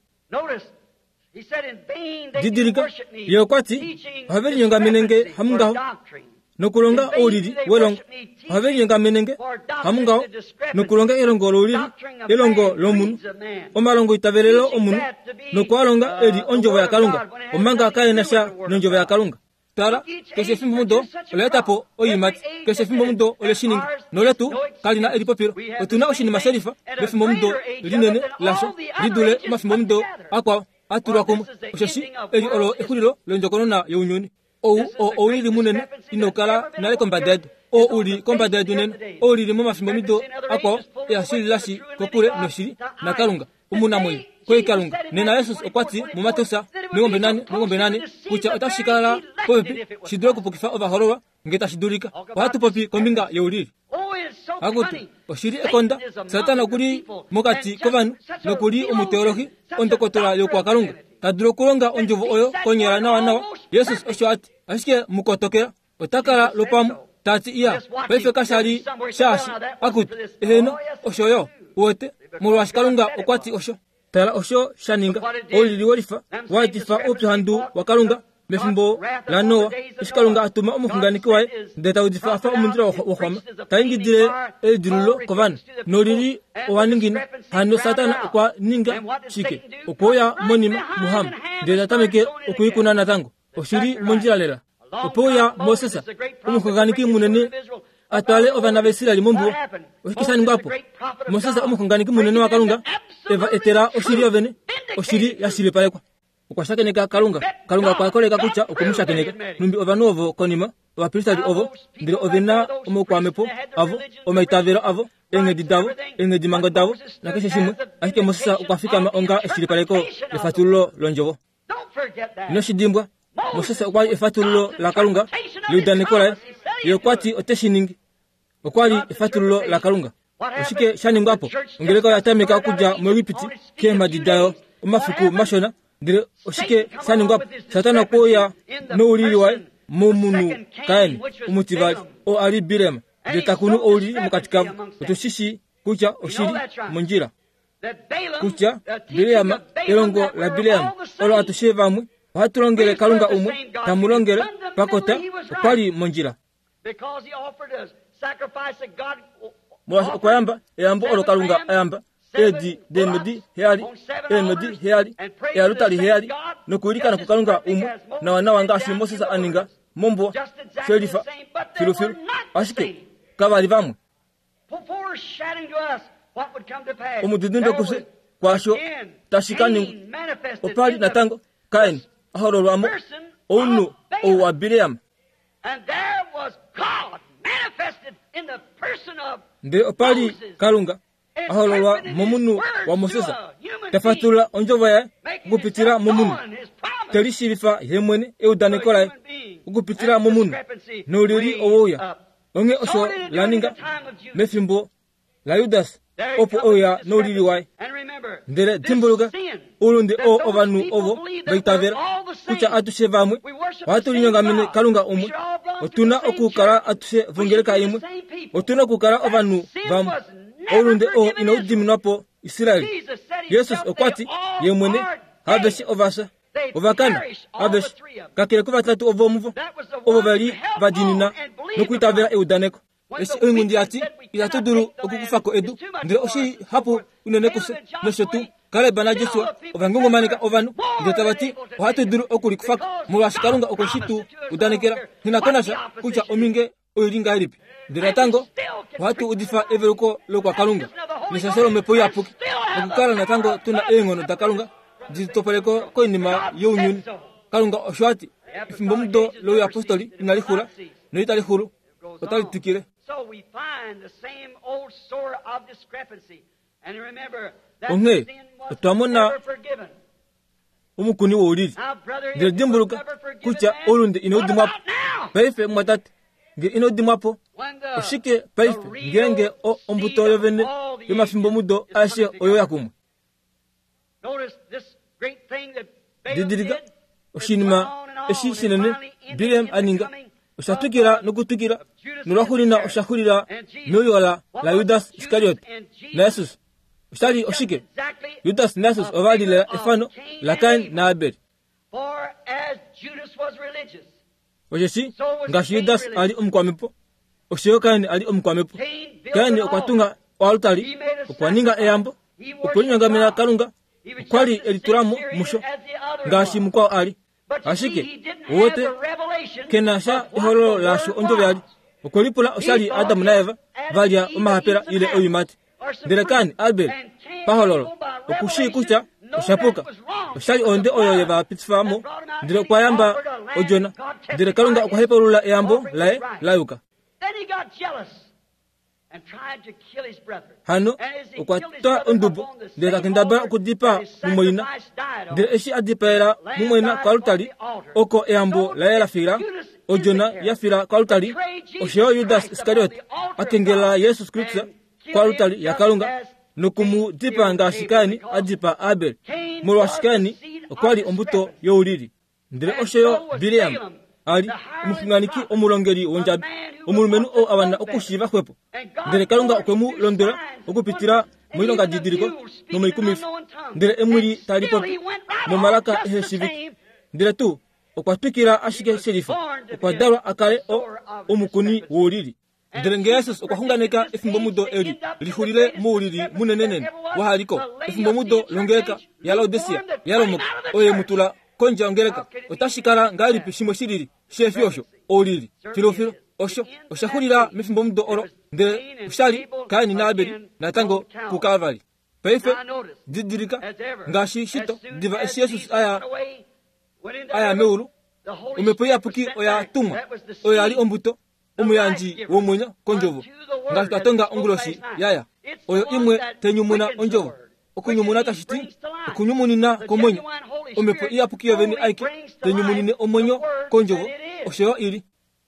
He said in vain they didirika worship me, yokwati haveli nyonga menenge hamungaho nokulonga olili welongo haveli nyonga menenge hamungaho nokulonga elongo lolili elongo lomunu omalongo itavelelo omunu nokwalonga eli onjovo yakalunga omanga kaenasha nonjovo yakalunga tara kese fimbo mudo oletapo oyimati kese fimbo mudo oleshininga noletu kalina eli popiro otuna oshini maserifa befimbo mudo linene lasho lidule mafimbo mudo akwa atura komo oshashi eli olo ekulilo lonjokono na yeunyoni o o olili munene inokala na lekombaded o uli kombaded nene o lili mu mafimbo mido akwa ya shiri lashi kokule no shiri na kalunga umuna moyo kwe kalunga nena Yesu okwati mu matosa ngombe nani ngombe nani kucha otashikala popi shidro kupokifa overhorowa ngeta shidurika watu popi kombinga yeulili agutu oshiri ekonda satana kuri mokati kovanu nokuri omuteologi ondokotola yokwa kalunga taduro kulonga onjovo oyo konyera nawa nawa Yesu oshwati ashike mukotokera otakala lopamu tati iya paife kashali shashi agutu eheno oshoyo wote mulwashi kalunga okwati osho tala osho shaninga olili wolifa watifa opyo handu wakalunga mefimbo la Noa ishikalunga atuma omuhunganiki wae ndeta udifa afa omundira wakwama taingidire edirulo kovana nolili owaningina hano satana kwa ninga chike opoya monima muhamu ndeta tameke okuyikuna natango oshiri monjira lela opoya Mosesa omuhunganiki munene atwale ovana besirali mumbu okisani ngwapo Moses omukunganiki munene wa Kalunga eva etera oshiri ovene oshiri yashile palekwa ukwashakeneka Kalunga Kalunga kwakoleka kucha okumushakeneka numbi ovanovo konima wapilitali ovo ndilo ovena omokwamepo avo omaitavero avo engedi davo engedi mango davo nakeshe shimwe ahike Moses ukwafika onga eshili paleko efatululo lonjovo noshidimbwa Moses ukwali efatululo la Kalunga liudanikola yokwati oteshiningi okwali efatululo la Kalunga ushike shaningwapo ongeleka yatamika kuja mwegipiti kema didayo umafuku mashona ndile ushike shaningwapo satana koya no uliliwa mumunu kaeni umutivali o ali Bilema ndile takunu oli mukatikavu utushishi kucha oshiri munjira kucha Bilema elongo la Bilema olo atushevamwe watulongele Kalunga umwe tamulongele pakota ukwali munjira Mwa kwamba yambo olo Kalunga ayamba edi demedi heali emedi heali ya lutali heali nokulika na kukalunga umwe na wanawa ngashi Moses aninga mombo sherifa filufilu ashike kabali vamwe umudidindo kuse kwasho tashikani opali natango kaini ahoro lwamo onu owa Bilema nde opali Kalunga ahololwa momunu wa Moses tafatula onjova ya gupitira momunu telishirifa yemwene eudanikola gupitira momunu noliri owoya onge osho laninga mefimbo la Yudas opo oya noliri wai ndere timbuluga ulunde o ovanu ovo baitavera kucha atushe vamwe watulinyonga mene Kalunga umwe otuna okukara atushe vongeleka imwe otuna okukara ovanu vamwe olunde o inaudimnapo Israeli Jesus okwati yemwene habeshi ovasa ovakana habeshi kakele kuva tatu ovo muvo ovo bali vadinina nokuitavera eudaneko esi oingundi ati ilatuduru okukufako edu ndire oshi hapu unenekuse noshotu kale bana Joshua ovangungu manika ovanu ndire tabati ohatuduru okulikufako mulwashi Kalunga okoshitu udanekera hinakonasha kucha ominge oiringa ilipi ndire tango watu udifa everuko lokwa Kalunga nisasolo mepo yapuki okukala na tango tuna engono da Kalunga jitopeleko koinima younyuni Kalunga oshwati ifimbo mudo lo ya apostoli inalihula no italihulu otalitikile. So we find the same old sort of discrepancy and remember that Onge, sin was tuamona never forgiven. Umukuni wo ulili ndire dimbuluka kucha olunde inodimwapo paife mwatate ngir inodimwapo oshike paife ngenge o ombuto yovene yomafimbo mudo ashe oyo yakumwe didiriga oshinima eshi shinene Bilema aninga oshatukira nokutukira nolwahulina oshahulira noyola la Yudas Iskariot na Yesus oshali oshike Yudas na Yesus ovalile efano la Kaini na Abeli ojeshi ngashi Yudas ali omukwamepo osheyo Kaini ali omukwamepo Kaini okwatunga walutali okwaninga eyambo okulinyangamira Kalunga okwali elitulamo musho ngashi mukwao ali ashike wote kenasha iholo lasho onjove ali okolipula oshali Adamu na Eva valya omahapela ile oyimati ndire Kaini Abeli pahololo okushi kucha oshapuka oshali onde oyo yeva pitifamo ndire kwayamba ojona ndire Kalunga okwahepolula eyambo lae layuka hano okwata ondubo ndire kakendaba okudipa mumoyina ndire eshi adipaera mumoyina kwa lutali oko eyambo lae lafira ojona yafira kwa lutali osheyo Yudas Iskariot akengela Yesus Kristo kwa lutali ya Kalunga nokumu dipa ngashi Kaini adipa Abeli mulwashi Kaini okwali ombuto youlili ndire osheyo Bilema ali umukunganiki omulongeri wonjabi omulumenu o abana okushiva kwepo ndire Kalunga okwemu londora okupitira mwilonga didiriko no mwikumifu ndire emwili talipo mu malaka eheshiviki ndire tu okwatukira ashike sherifa okwadalwa akale o omukuni wolili ndire nge Yesus okwahunganeka efimbo mudo eri lihulile muulili munenenene wahaliko efimbo mudo longeka ya Laodicea yalomoka oye mutula konja ongeleka otashikala ngali pishimo shiriri shefyosho olili filofilo osho oshahulila mifimbo mdo oro nde ushali kaini na abeli na tango ku Calvary paife didirika ngashi shito diva esi Jesus aya aya meulu umepoya puki oya tuma oya ali ombuto umuyanji womunya konjovo ngashi katonga onguloshi yaya oyo imwe tenyumuna onjovo okunyumuna tashiti okunyumunina komonyo umepo iya puki yoveni aike tenyumunine omonyo konjovo osho ili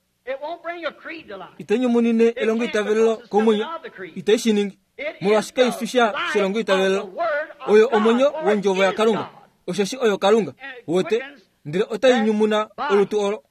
itenyumunine elongo itavelo komonyo iteshiningi mulashika ifisha selongo itavelo oyo omonyo wonjovo ya kalunga oshoshi oyo kalunga wote ndire otayinyumuna olutu oro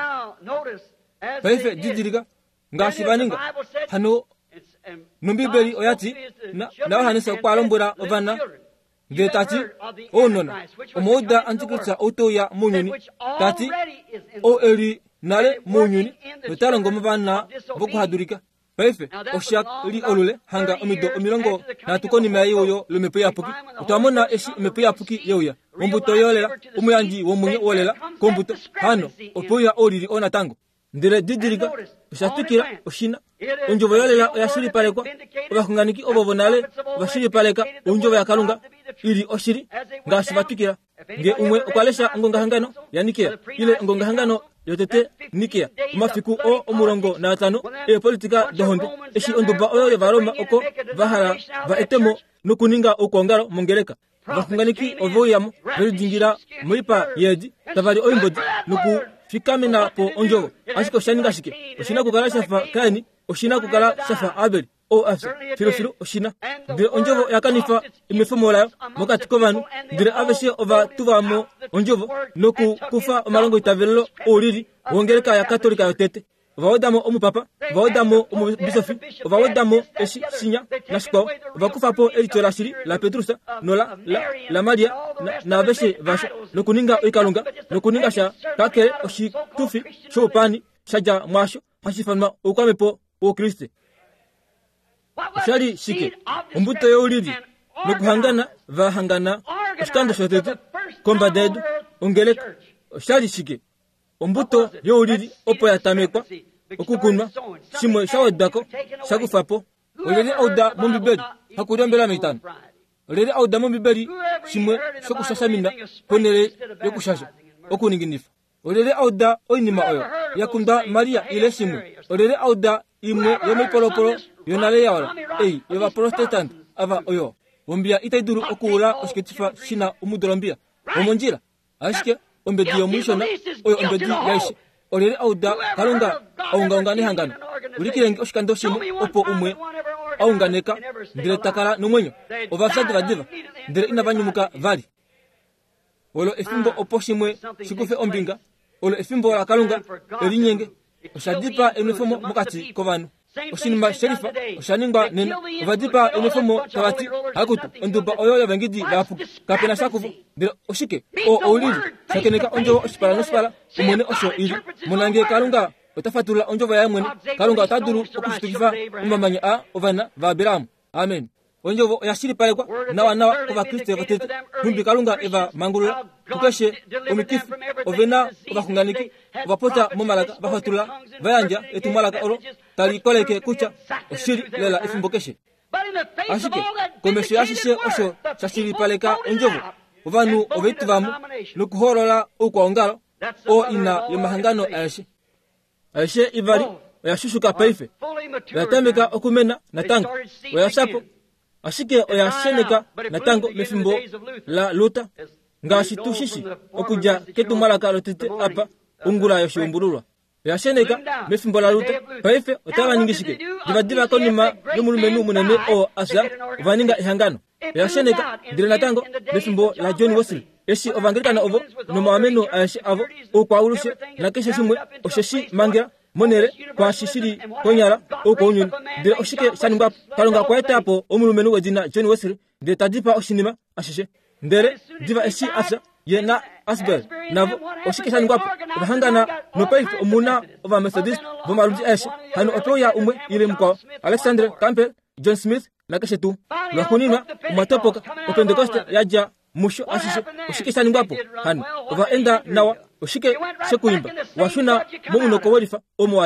paife didiriga ngashi baninga hano numbibeli oyati na na hanisa kwalombura ovana de tati onona omoda antikrista otoya munyuni tati o eri nale munyuni betalongo mabana boku hadurika paife oshak li olule hanga omido omilongo na tukoni mayo yo lumepe yapuki utamona eshi mepe yapuki yoya ombuto yolela umuyanji womunye wolela kombuto hano opoya olili ona tango ndire didiriga ushatukira oshina unjovo yolela oyashiri palekwa obakunganiki obobonale bashiri paleka unjovo ya kalunga ili oshiri ngashi batukira nge umwe okwalesha ngonga hangano yanikia ile ngonga hangano yotete nikia mafiku o omurongo na atano e politika dohondo eshi ondoba oyo baroma oko bahara ba etemo nukuninga okongaro mongereka bakunganiki ovoyamo belidingira muipa yedi tavari oimbodi nuku fikamena po onjovo ashiko shaninga shike oshina kukala shafa kani oshina kukala shafa abeli o afse filo filo oshina de onjovo yakanifa imefomola mokati kovanu dire aveshe ova tuvamo onjovo noku kufa omalongo itavelo oriri wongereka ya katolika yotete vaodamo omupapa vaodamo omubisofi vaodamo eshi sinya nashiko vakufa po elitola shiri la Petrusa nola la, la Maria na, na aveshe vasho nokuninga ikalunga nokuninga sha kakere oshi tufi shopani shaja mwasho hashifama ukwamepo o Kristo shali shike umbuto youlidi nokuhangana vahangana oshikando shotete komba dedu ongeleka shali shike umbuto youlidi opo yatamekwa okukunwa shimwe shawadako shakufapo olele auda mumbibeli hakurembela mitano olele auda mumbibeli shimwe shokushashamina ponele yokushasha okuninginifa olele auda oinima oyo yakunda Maria ile shimwe olele auda imwe yomipolopolo yonale yawala ei yova protestant ava oyo wombia itaiduru okuula oshiketifa shina umudolombia omonjira ashike ombedi yomwishona oyo ombedi yaishe olele auda kalunga aungaungane hangano ulikilengi oshikando shimwe opo umwe aunganeka ndire takala numwenyo ovasadi vadiva ndire inavanyumuka vali olo efimbo opo shimwe shikufe ombinga olo efimbo la kalunga elinyenge oshadipa emifomo mukati kovanu oshinima sherifa oshaningwa nena ovadipa emifomo tawati hakutu onduba oyo yavengidi vapu kapena shakuvu ndire oshike o oulili shakeneka onjovo oshipala noshipala umwene osho ili munange kalunga otafatula onjovo ya mwene kalunga otaduru okushitukifaa umamanya a ovana va Biramu amen onjovo yashiri palekwa nawa nawa kova Kristo yavatete humbi kalunga eva mangulula kukeshe omikifu ovena ovakunganiki ovapota momalaka vafatula vayanja etumalaka oro tali koleke kucha oshiri lela ifumbokeshe ashike komesho yashishe osho shashiri paleka onjovo ovanu oveituvamu nukuholola ukwaongalo o ina yomahangano ayeshe ayeshe ivari oyashushuka paife oyatameka okumena natango oyashapo ashike oyasheneka natango mefimbo la luta ngashi tushishi okuja ketumalaka lotete apa ungula yoshumbululwa oyasheneka mefimbo la luta paife otavanyingishike divadiva konima yomulumenu munene o asa vaninga ihangano oyasheneka dire natango mefimbo la John Wesley eshi ovangilikana ovo nomawamenu ayeshi avo okwaulushe nakeshe shimwe osheshi mangira monere kwa shishiri konyara okonyuni de oshike shaningwa kalonga kwaetapo omulumenu wedina John Wesley de tadipa oshinima ashishe ndere diva eshi asa yena asbel navo oshike shaningwa bahangana no paife omuna ova Methodist bomaruji eshi hano otoya umwe ile mkwa Alexander Campbell John Smith nakeshe tu lwakunina umatopoka opentekoste yaja musho ashishe oshike shaningwapo hano ova enda nawa oshike shekuimba washuna munoko wolifa omuwaja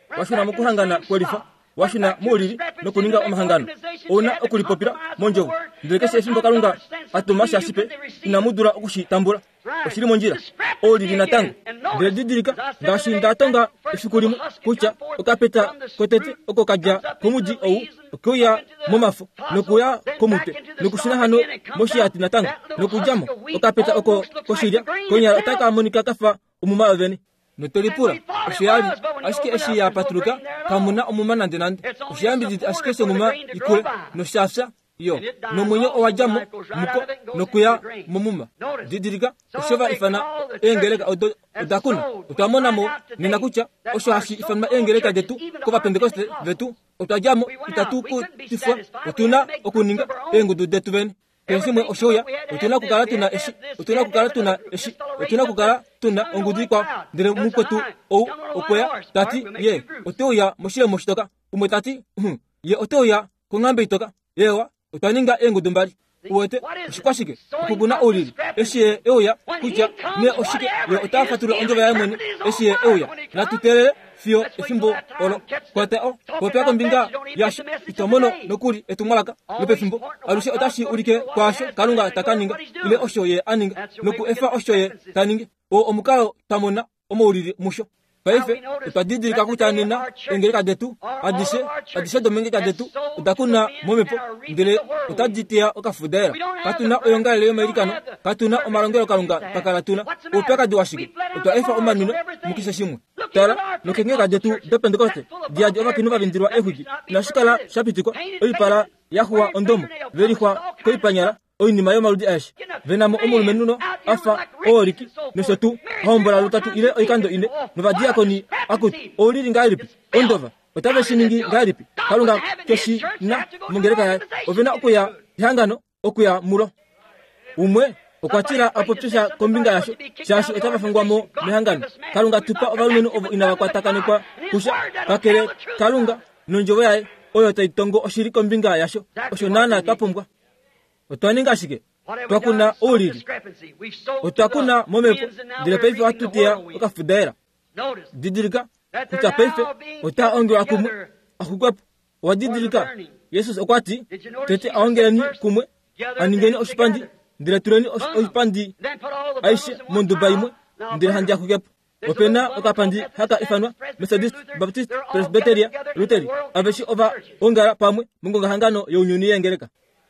washuna mukuhangana kwelifa washuna muliri nokuninga omahangano ona okulipopira monjovu ndilekese esimbo kalunga atumasha sipe inamudura okushitambula oshiri monjira oliri natango ndedidirika ngashi ndatonga esikulimu kucha okapeta kotete okokajja kumuji ou okuya momafu nokuya komute nokushina hano moshiyati natango nokujamo okapeta oko koshirya konya taka monika kafa umuma oveni notolipura oshiyali ashike eshi ya patruka kamuna omuma nande nande oshiyambiditi ashike se muma ikule noshafsha yo nomunyo owajamo muko nokuya mumuma didirika oshova ifana engeleka odakuna utamona mo ninakucha oshashi ifana engeleka detu kuva pentekoste vetu utajamo itatuku tifwa utuna okuninga engudu detu veni pensimwe oshoya utuna kukala tuna eshi utuna kukala tuna eshi utuna kukala tuna ongudi kwa ndire mukotu ou okoya tati ye otoya moshile moshitoka umwe tati hm ye otoya kungambe itoka yewa utaninga engudu mbali uwete oshikwashike okuguna olili eshiye eoya kucha ne oshike ye otafatula onjova ya mwene eshiye eoya natutelele fio efimbo olo kwate o kopya kombinga yasho itomono nokuli etumwalaka lopefimbo alushe otashi ulike kwasho kalunga takaninga ile oshoye aninga noku efa oshoye taninga o omukalo tamona omolili musho paife utadidirika kutanina engeleka detu adise adise domengeka detu utakuna momepo ndile utaditia okafudera katuna oyongale amerikano katuna omalongero kalunga takalatuna upeka diwashike utaefa omanino mukise shimwe tala nokengeka detu de pentekoste diadi ova kinuva vindirwa ehuji nashikala shapitiko oipala yahuwa ondomo verihwa koipanyala oinima yomaludi ashi venamo omulumenuno afa ooriki nesotu hombola lutatu ile oikando ine novadiakoni akuti olili ngailipi ondova otave shiningi ngailipi kalunga keshi na mungereka yae ovena okuya ihangano okuya mulo umwe okwatira apopsha kombinga yasho shashi otava fungwamo mihangano kalunga tupa ovalumenu ovo inavakwatakane kusha kakele kalunga nonjovo yae oyo taitongo oshiri kombinga yasho osho nana tapumbwa otwaninga shike twakuna olili otwakuna momepo ndile peife watutia okafudera didirika kuta peife ota onge akumwe akukwepo wadidirika yesus okwati tete aongelani kumwe aningeni oshipandi ndile tureni oshipandi aishe monduba imwe ndile handi akukepo opena okapandi haka ifanwa Methodist Baptist Presbyteria Lutheri aveshi ova ongara pamwe mungonga hangano yeunyuni yengereka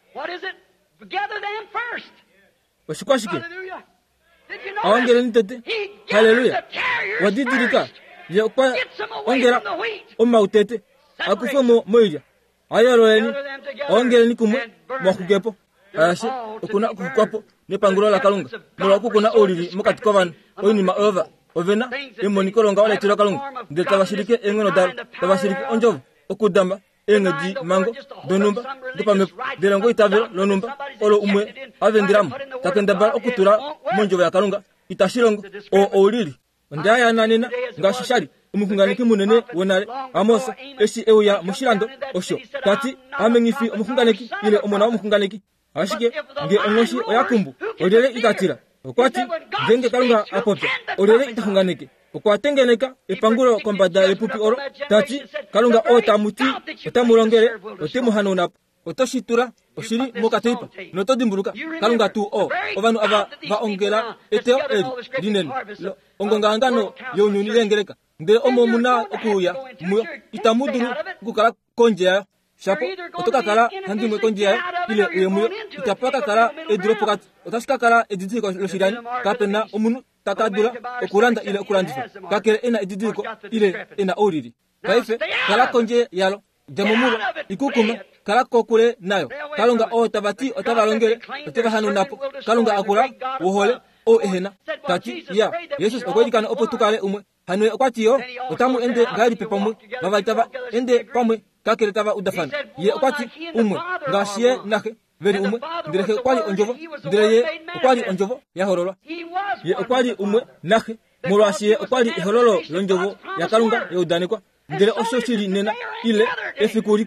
gather them first. Washikwashike. Aongera nitete. Hallelujah. Wadidirika. Ya kwa ongera oma utete. Akufomo moja. Ayaroleni. Aongera nikumwe mwakugepo. Ayashi okuna kukwapo ne pangulo la kalunga. Mola kukuna olili mukatikovan oyini maova. Ovena emonikolonga wala tira kalunga. Ndele tabashirike engono dal. Tabashirike onjovu okudamba. Engedi mango donumba dupame derango itavero lonumba olo umwe avendiramu takenda bal okutura monjo ya kalunga itashirongo o olili ndaya nanena ngashishali umukunganiki munene wonale amosa esi euya mushirando osho tati amengifi umukunganiki ile omona umukunganiki ashike nge ongoshi oyakumbu odele ikatira okwati ngenge kalunga apopya odele itakunganiki okwatengeneka epangulo kombada epupi oro tati kalunga otamuti otamulongere otemuhanona otoshitura oshiri mokateipa notodimburuka kalunga tu o ovanu ava vaongela eteo eli linene ongonga ngano yonyuni yengereka ndele omo muna okuya muyo itamuduru kukala konjeya shapo otoka kala handi mwe konjeya ile uyemuyo itapaka kala edropokati otashika kala edidiko loshirani kapena omunu takadura okuranda ile okurandifa kakere ena edidiko ile ena oriri kaife kala konje yalo jamomulo ikukuma kala kokule nayo kalunga o tabati otabalongere oteba hanu napo kalunga akura wohole o ehena tati ya yesus okwedikana opotukale umwe hanu okwatiyo otamu ende ngari pepamwe bavalitaba ende pamwe kakere taba udafana ye okwati umwe ngashiye nake veri umwe ndireke kwali onjovo ndireye kwali onjovo ya horolwa ye kwali umwe nake mulwashiye kwali horolo lonjovo ya kalunga yodanikwa ndire oshoshiri nena ile efikuri kwa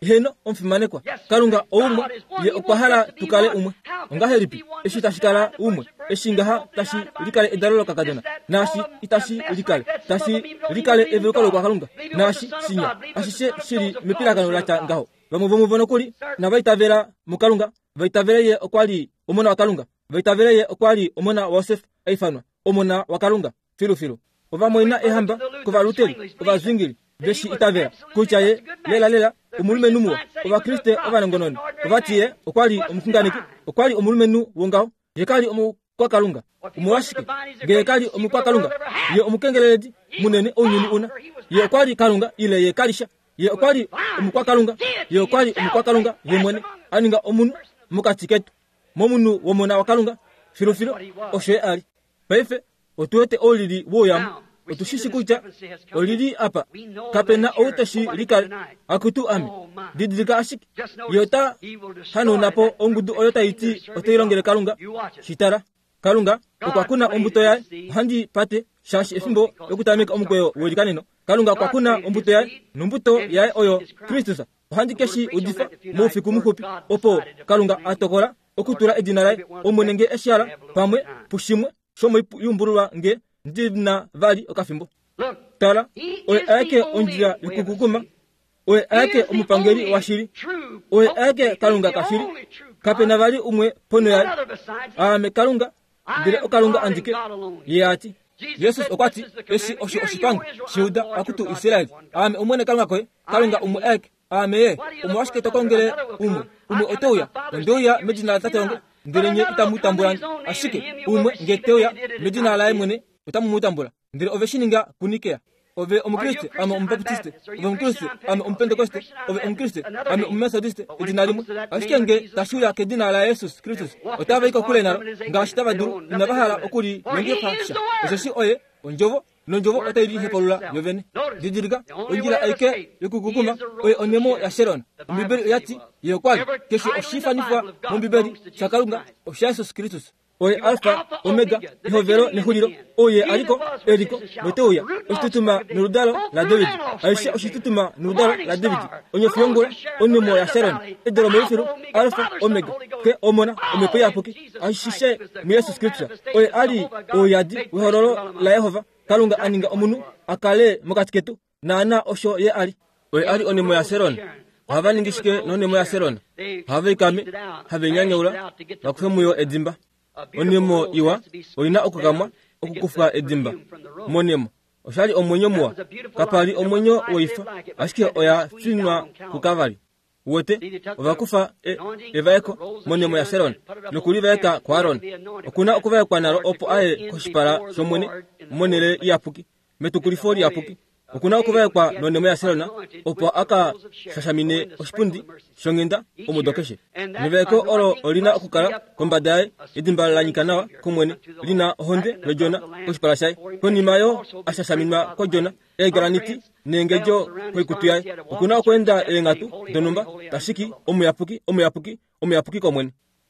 heno omfimanekwa kalunga oumwe ye okwahala tukale umwe ongahelipi eshi tashikala umwe eshingaha tashi likale edalolo kakadona nashi itashi likale tashi likale evilukalo kwa kalunga nashi sinya ashishe shiri mipilakano lata ngaho bamuvomu vono kuli na vaitavera mukalunga vaitavera ye okwali omona wa kalunga vaitavera ye okwali omona wa Yosef aifanwa omona wa kalunga filu filu ova moina ehamba kuva luteli ova zwingili veshi itavera kuchaye lela lela umulume numwa ova Kriste ova nangononi ova tiye okwali omukunganiki okwali omulume nu wongaho yekali omu kwa kalunga umuwashike ngekali omu kwa kalunga ye omukengeledi munene onyuni una ye okwali kalunga ile ye kalisha ye okwali omu kwa kalunga ye okwali omu kwa kalunga ye mwene aninga omunu mukatiketu momunu womona wa kalunga filo filo oshe ali paife otuete olili woyamu otushishi kucha olili apa kapena outashi likale akutu ame didilika ashiki yota hano napo ongudu oyota iti oteilongele kalunga shitara kalunga okwakuna ombuto yae handi pate shashi efimbo okutamika omukweyo wolikaneno kalunga kwakuna ombuto yae nombuto yae oyo Kristusa handi keshi udifa mufiku muhupi opo kalunga atokola okutula edina lae omunenge eshala pamwe pushimwe shomo yumbulwa nge ndina vali okafimbo tala oye ake onjira likukukuma oye ake omupangeli wa shiri oye ake kalunga kashiri kapena vali umwe pono ya ame kalunga ndire okalunga andike yati Yesus okwati esi oshi oshipanga shiuda akutu Israeli ame umwene kalunga koye kalunga umwe ake ame ye umwashike tokongele umwe umwe otoya ndoya medina tatonge ndire nye itamutambulani ashike umwe ngeteya medina la mwene utamumutambula ndire oveshininga kunikea ove omukristo ama ombaptiste ove omukristo ama ompentekoste ove omukristo ama ommethodiste edina limwe ashikenge tashuya ke dina la Yesus Kristus otava iko kule nalo ngashitava duru inabahala okuli nenge pakisha esoshi oye onjovo nonjovo otayiri hepolula yovene didiriga onjira aike yokukukuma oye onemo ya Sharon mbibeli yati yekwali keshi oshifanifwa mbibeli chakalunga osha Yesus Kristus oye alfa omega ihovero nehuliro oye aliko eriko metoya ositutuma nurudalo la David aisha ositutuma nurudalo la David onye fiongola onemo ya Sharon edero mefiru alfa omega ke omona omepeya poki aishishe mi Yesus Kristus oye ali oyadi wehororo la Yehova kalunga aninga omunu akale mokatiketu nana osho ye ali oye ali onemo ya Sharon hava ningishike nonemo ya Sharon hava ikame have nyanyaula bakufemuyo edimba onemo iwa olina okukamwa okukufa edimba monemo oshali omwenyo muwa kapali omwenyo woifa ashike oya finwa kukavali wote ovakufa e, evaeko monemo ya Sharon nokulivaeka kwa Aaron okuna okuvaekwa nalo opo aye koshipala shomwene monele yapuki metukulifoli yapuki okuna okuvaekwa nonemo ya Sharon opo aka shashamine oshipundi shongenda omudokeshe nivaeko olo olina okukala kombadaye edimba lanyika nawa komwene lina honde lojona koshipala shaye konima yo ashashaminwa kojona egaraniti nengejo kwekutu yaye okuna okwenda engatu donumba tashiki omuyapuki omuyapuki omuyapuki komwene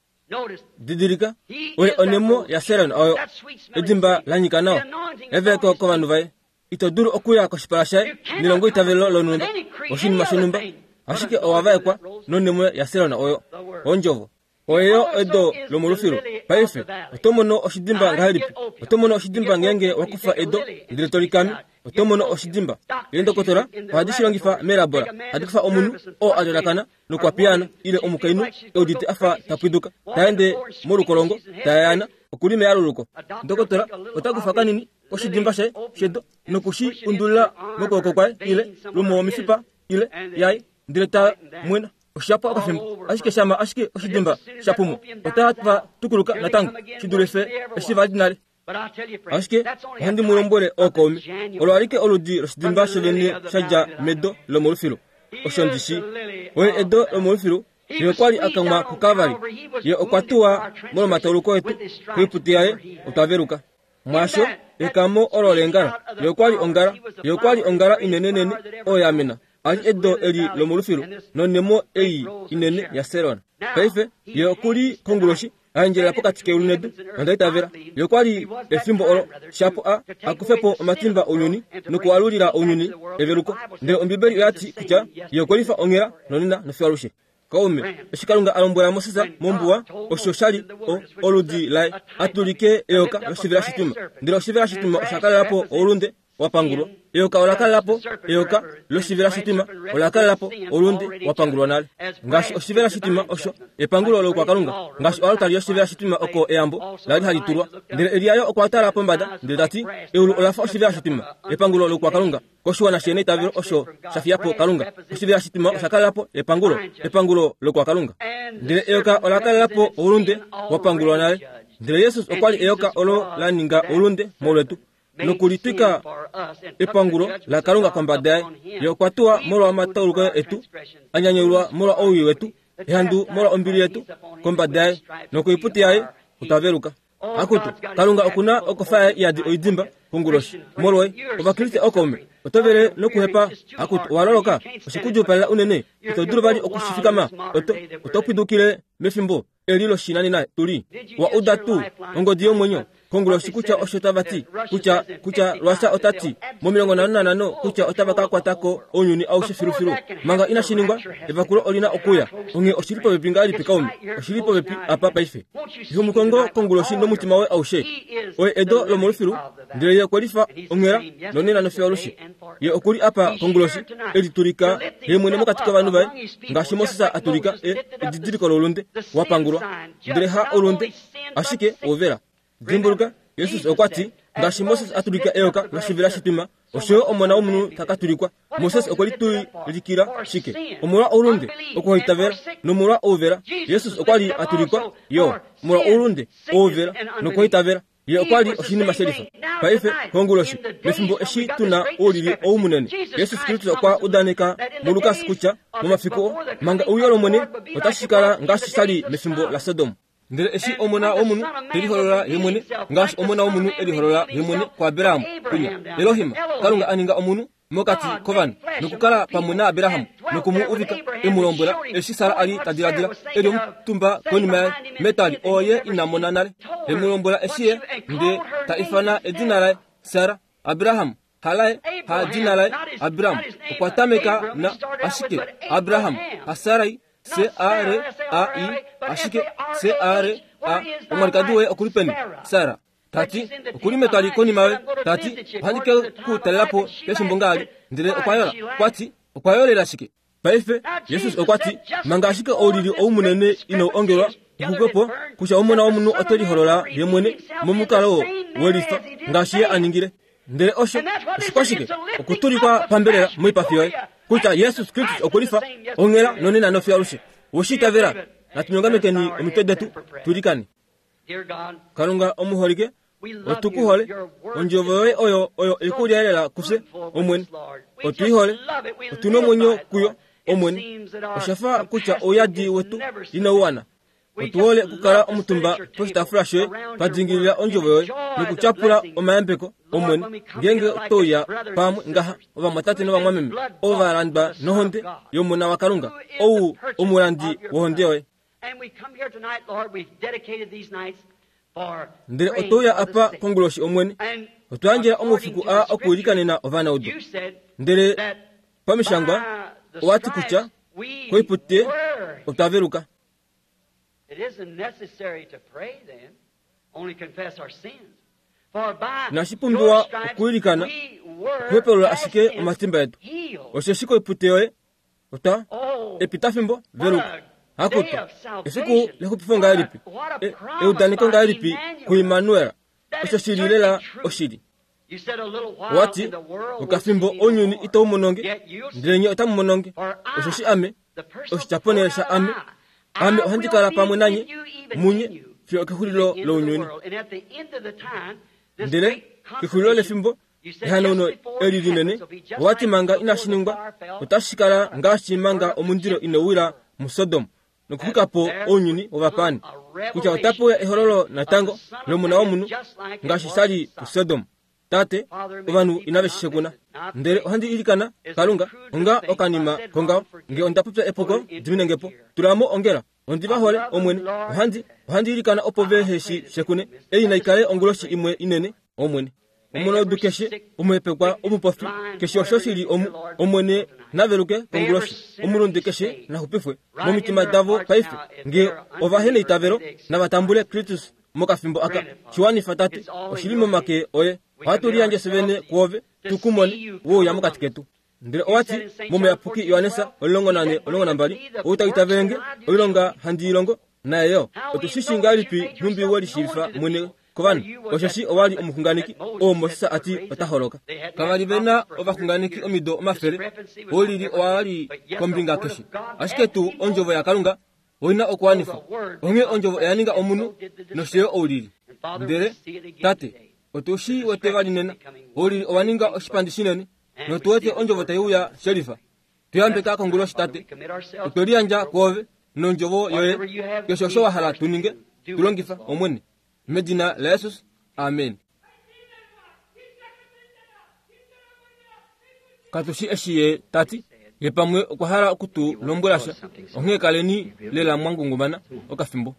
didirika oye onemo ya Sharon oyo edimba lanyika nawa eveko ko vanhu vaye itoduru okuya koshipala shaye nilongo itavelo lonumba oshinima shonumba ashike owavaekwa nonemo ya Sharon oyo onjovo oyo edo lomulufiro paife otomono oshidimba ngahelipi otomono oshidimba ngenge wakufa edo ndiretolekami otomono oshidimba yendokotora hadishilongifa melabora hadikufa omunu o adorakana nokwapiana ile omukainu eudite afa tapwiduka taende molukolongo tayana okulime yaluluko ndokotora otakufa kanini oshidimba shaye shedo nokushi undula mokoko kwaye ile lumo mifipa ile yaye ndireta mwena oshapa okafimbo ashike shama ashike oshidimba shapumo otapa tukuluka natango shidulefe eshivalidinale ashike handi mulombole okomi olwalike oludi loshidimba shelene shaja medo lomolufilo oshondishi oye edo lomolufilo yekwali akamwa kukavali ye okwatuwa molomatoluko etu kwiputi yaye otaveruka mwasho ekamo ololengala yekwali ongala yekwali ongala inenenene oyamena ali edo eli lomolufilo nonemo eyi inene ya Sharon paife ye okuli konguloshi anjela pokati ke ulunedu andaita vera yokwali efimbo olo shapo a akufepo matimba onyuni nuko alulira onyuni everuko ndere ombibeli yati kucha yokolifa ongera nonina nofyalushe kaume eshikalunga alomboya mosisa mombuwa oshoshali o oludi lai atulike eoka yoshivira shituma ndere oshivira shituma oshakala lapo olunde wapangulo eoka olakala lapo eoka loshivira shitima olakala lapo olunde wapangulo nale ngashi oshivira shitima osho epangulo lo kwa kalunga ngashi olakala yoshivira shitima oko eambo lali halitulwa ndere eliayo oko atala lapo mbada ndere dati eulu olafa oshivira shitima epangulo lo kwa kalunga koshwa na shene taviro osho shafiapo kalunga oshivira shitima oshakala lapo epangulo epangulo lo kwa kalunga ndere eoka olakala lapo olunde wapangulo nale ndere Yesus okwali eoka olo laninga olunde moletu nokulitwika epangulo la kalunga kwambadaye yokwatua mola wa matauruko etu anyanyulwa mola owi wetu ehandu mola ombili yetu kwambadaye nokuiputi yaye utaveruka akutu kalunga okuna okofaya yadi oidimba kunguloshi molwe obakilite okome otovere nokuhepa akutu waloloka oshikujupalila unene itoduru bali okushifika oto utopidukile mefimbo elilo shinani na tuli wa udatu ongodi yomwenyo konguloshi kucha oshotavati kucha kucha lwasa otati momilongo nana nano kucha otavaka kwatako onyuni au shifirufiru manga ina shiningwa evakulo olina okuya onge oshilipo bepinga ali pikaumi oshilipo bepi apa paife humukongo konguloshi no mutima we aushe oe edo lo molufiru ndire ye kwalifa ongera nonena no fiolushi ye okuri apa konguloshi editurika ye mwene mokatika banu bai ngashi mosisa aturika e edidiriko lolunde wapangurwa ndire ha olunde ashike overa Dimburga Yesus okwati ngashi Moses atulika eoka lashivira shitima osho omona omunu takatulikwa Moses okwali likira shike omura olunde okohitavera nomura overa Yesus okwali atulikwa yo mura olunde overa nokohitavera ye okwali oshini maselifa paife konguloshi mefimbo eshi tuna olili oumunene Yesus Kristo okwa udaneka mu Lukas kucha mu mafiko manga uyolo mwene otashikala ngashi sali mefimbo la Sodom ndere eshi omona omunu eliholola yemwene ngashi omona omunu eliholola yemwene kwa Abirahamu kunya Elohim kalunga aninga omunu mokati kovani nokukala pamwe na Abirahamu nokumu uvika emulombola eshi Sara ali tadiradira elio mtumba konima metali oye inamona nale emulombola eshiye nde taifana edinala Sara Abirahamu halaye ha dinala Abirahamu okwatameka na ashike Abirahamu hasarai se are a i ashike se are a omarkaduwe okulipeni Sara tati okulimetali koni mawe tati handike ku talapo yeshimbongali ndire okwayola kwati okwayolela shike baife Yesus okwati manga ashike olili oumunene ino ongelwa kukopo kusha omona omunu otoli holola yemwene momukalo welifa ngashi aningire ndire osho shikwashike okutulikwa pambelela muipafiyo kucha Yesus Kristo okulifa ongera nonena nofyalushe woshita vera natunyongamekeni omitedetu tulikani kalunga omuholike otukuhole onjovowe oyo oyo ikulyerera kuse omweni otuyihole otunomwenyo kuyo omweni oshafa kucha oyadi wetu inauwana otuwole kukala omutumba poshitafulashwe padingilira onjovowe nikuchapula omayambeko omweni ngenge toya pamwe ngaha ova matate nova mwameme ovalandba nohonde yomuna wa kalunga ou omulandi wohondewe ndere otoya apa konguloshi omweni otwanjira omufiku a okulikanena ovana udo ndere pamishangwa owati kucha koipute otaveruka nashipumbiwa okuilikana kuepelola ashike omatimba yetu osho shiko iputewe ota epitafimbo veruka hakuto esiku lekupifonga nga elipi e, eudaniko nga elipi ku Emmanuel osho shililela oshili wati ukafimbo onyuni ito umononge ndirenye otamu mononge osho shi ame osho chaponele sha ame ame ohandikala pamwe nanye munye fyo kehulilo lo unyuni ndire kehulilo lefimbo ehanono elilinene wati manga inashiningwa utashikala ngashi manga omundiro inowira mu Sodom nokufikapo onyuni ovapani kucha otapo ehololo natango lomuna omunu ngashi sali ku Sodom tate ovanu inaveshishekuna ndere ohandi ilikana kalunga onga okanima konga nge ondapupya epoko diminengepo tulamo ongera ondivahole omweni ohandi handirikana opove heshi shekune ei naikale onguloshi imwe inene omwene omono dukeshe omwepekwa omupofi keshe oshoshili omu omwene naveluke konguloshi omurundi keshe na hupifwe momitima davo paife nge ovahene itavero na vatambule Kristus mokafimbo aka chiwani fatati oshilimo make oye hatuli anje sevene kuove tukumoni wo ya mukatiketu ndire owati mume yapuki Yohanesa olongo nane olongo nambali utagitavenge olonga handilongo nayo otushishinga lipi numbi wali shirifa mwene kovani oshashi owali omukunganiki omosisa ati otaholoka kavali bena ovakunganiki omido omafere olili owali kombinga keshi ashiketu onjovo ya kalunga oina okwanifa onge onjovo yaninga omunu nosheyo olili ndere tate otushi wote vali nena olili owaninga oshipandi shinene notuwete onjovo tayuya sherifa tuyambe ka kongulo shitate utolianja kove nonjovo yoye yosho wahala tuninge tulongifa omwene medina la Jesus amen katushi eshiye tati yepamwe okuhala okutu lombolasha onge kaleni lela mwangungumana okafimbo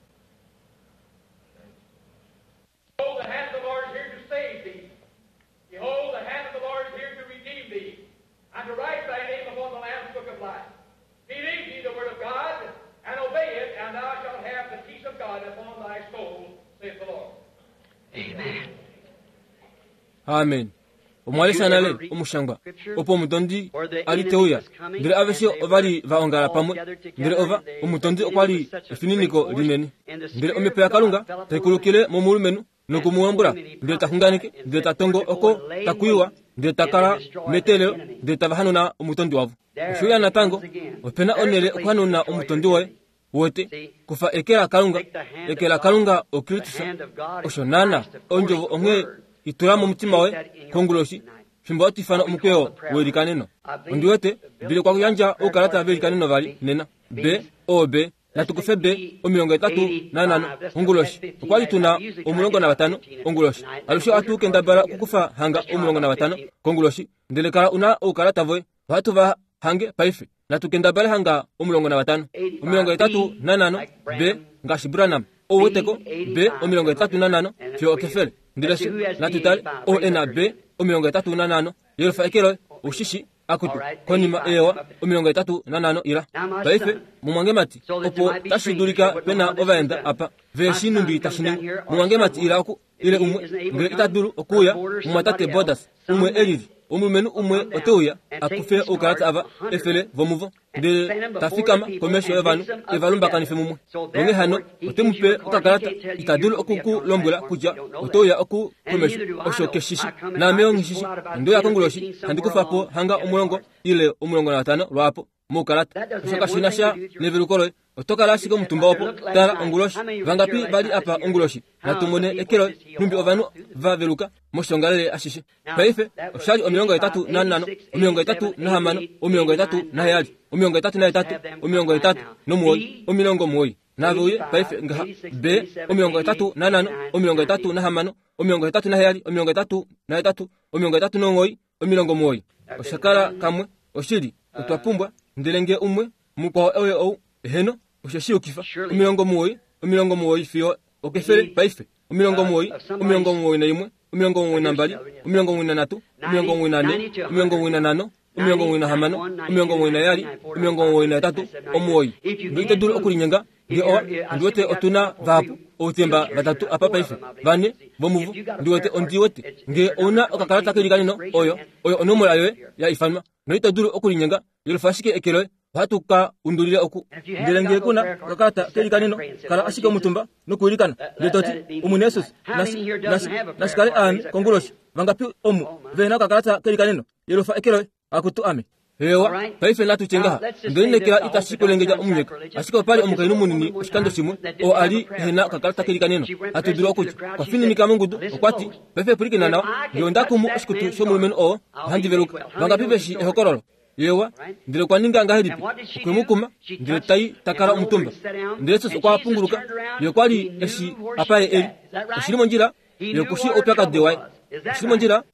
amen omwalesa nale omushangwa opo mutondi aliteuya ndire aveshe ovali vaongala pamwe ndire ova omutondi okwali efininiko linene ndire omepe ya kalunga taikulukile momulumenu nokumuombula ndire tahunganike ndire tatongo oko takuiwa ndire takala metelelo ndire tavahanuna omutondi wavo oshuya natango opena onele okuhanuna omutondi woye wote kufa ekela kalunga ekela kalunga okritisa oshonana onjovo onge itula mu mutima we konguloshi fimbo otifana omukweo welikaneno ondiwete bile kwa kuyanja ukalata welikaneno vali nena b o b na tukufe b omilongo itatu na nano onguloshi okwali tuna omulongo na batano onguloshi alusho atu kendabala kukufa hanga omulongo na batano konguloshi ndelekala una ukalata voe watu va hange paife na tukendabala hanga omulongo na batano omilongo itatu na nano b ngashi Branham oweteko b omilongo itatu na nano fyo okefele ndileshi na tutale o ena b omilongo itatu na nano yerofa ekelo ushishi akutu konima ewa omilongo itatu na nano ila paife mumwange mati opo tashidulika pena ovaenda apa veshi numbi tashiningu mumwange mati ila oku ile umwe ngire itadulu okuya mumatate bodas umwe elili omumenu umwe oteuya akufe ukalata ava efele vomuvo de tafikama komesho evanu evalumbakanife mumwe longe hano otemupe okakalata itadulu okuku lombwela kuja oteuya oku komesho oshokeshishi na meongishishi ndo yakonguloshi handikufapo hanga omulongo ile omulongo na batano lwapo mukalata oshokashinasha nevelukoloe otokala shiko mutumba opo tala onguloshi vangapi bali apa onguloshi natumone ekelo numbi ovanu vaveluka moshongalele ashishi paife oshali omilongo itatu na nano omilongo itatu na hamano omilongo itatu na yali omilongo itatu na itatu omilongo itatu no muoyi omilongo muoyi navuye paife ngaha b omilongo itatu na nano omilongo itatu na hamano omilongo itatu na yali omilongo itatu na itatu omilongo itatu no muoyi omilongo muoyi oshakala kamwe oshili utwapumbwa ndelenge umwe mukwa ewe ou heno oshashi ukifa omilongo muoyi omilongo muoyi fio okefele paife omilongo muoyi omilongo muoyi na imwe omilongo muoyi na mbali omilongo muoyi na natu omilongo muoyi na ne omilongo muoyi na nano omilongo muoyi na hamano omilongo muoyi na yali omilongo muoyi na tatu omuoyi ndite dulu okulinyenga ndi owa ndiwete otuna vapu otemba batatu apa paife vane vomuvu ndiwete ondiwete nge ona okakalata kelikanino oyo oyo onomola yoye ya ifanwa noite dulu okulinyenga yelofashike ekelo hatuka undulile oku ndelenge kuna kakata kelikanino kala ashike mutumba nokulikana ndetoti umunesus nas nas kale an konguloshi vangapi omu vena kakata kelikanino yelofa ekelo akutu ame hewa paife natu chenga ndene kila itashiko lengeja omuyeka ashiko pali omukainu munini ushikando shimwe o ali hena kakata kelikanino atudura okuti kwa fini nikamungudu okwati paife pulikina nawa yonda kumu ushikutu shomulumenu o handiveluka vangapi beshi ehokorolo yewa ndile kwa ninga ngahilipi kwemukuma ndile tai takara umutumba ndile soso kwa punguruka yekwali eshi apaye eli oshilimo njira yekushi opyaka dewai oshilimo njira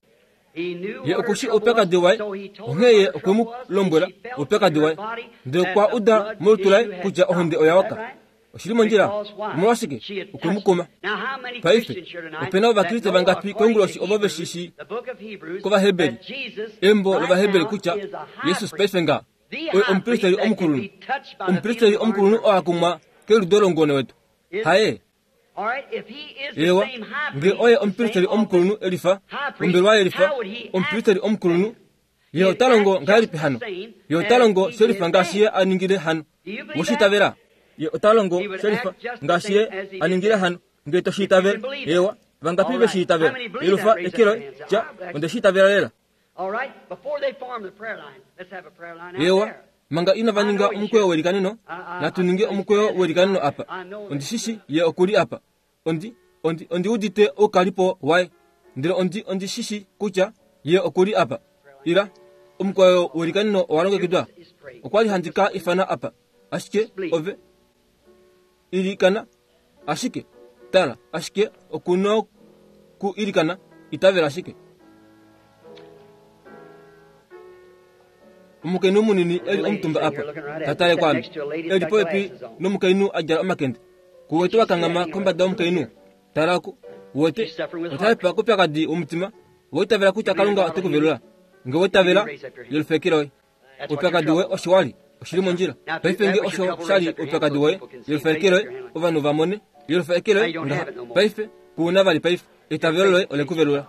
ye okushi opyaka dewai ongeye okwemu lombwela opyaka dewai ndile kwa uda mulutulai kuja ohonde oyawaka ushirimo njira umwashike ukumukoma paife upena abakristo bangapi konguloshi obobeshishi kuba heberi embo laba heberi kucha Yesu paife nga we umpristeri omkulunu umpristeri omkulunu akuma kelu dolongone wetu haye ewa nge oye umpristeri omkulunu elifa umbelwa elifa umpristeri omkulunu yo talongo ngalipi hano yo talongo sherifa ngashiye aningire hano mushitavera yo talongo sherifa ngashiye aningire hano ngeto shitavera ewa bangapi beshitavera ilufa ekiro ja onde shitavera lela ewa manga ina vaninga umukwe werikanino natuninge umukwe werikanino apa ondi shishi ye okuri apa ondi ondi ondi udite okalipo wai ndiro ondi ondi shishi kucha ye okuri apa ira umukwe werikanino walonge kidwa okwali handika ifana apa ashike ove irikana ashike tala ashike okuno ku irikana itavera ashike umukenu munini eli omtumba apa tatale kwami eli poepi numukenu ajara amakende kuwetu wakangama kombada omukenu tarako wote tatale pa kopya kadi umutima wotavera kucha kalunga atekuvelula ngewotavera yelfekirawe opakadi we oshwali oshirimo njira paifenge osho shali opakadi we yelfekirawe ovanu vamone yelfekirawe paife kuna vali paife itavelwe olekuvelula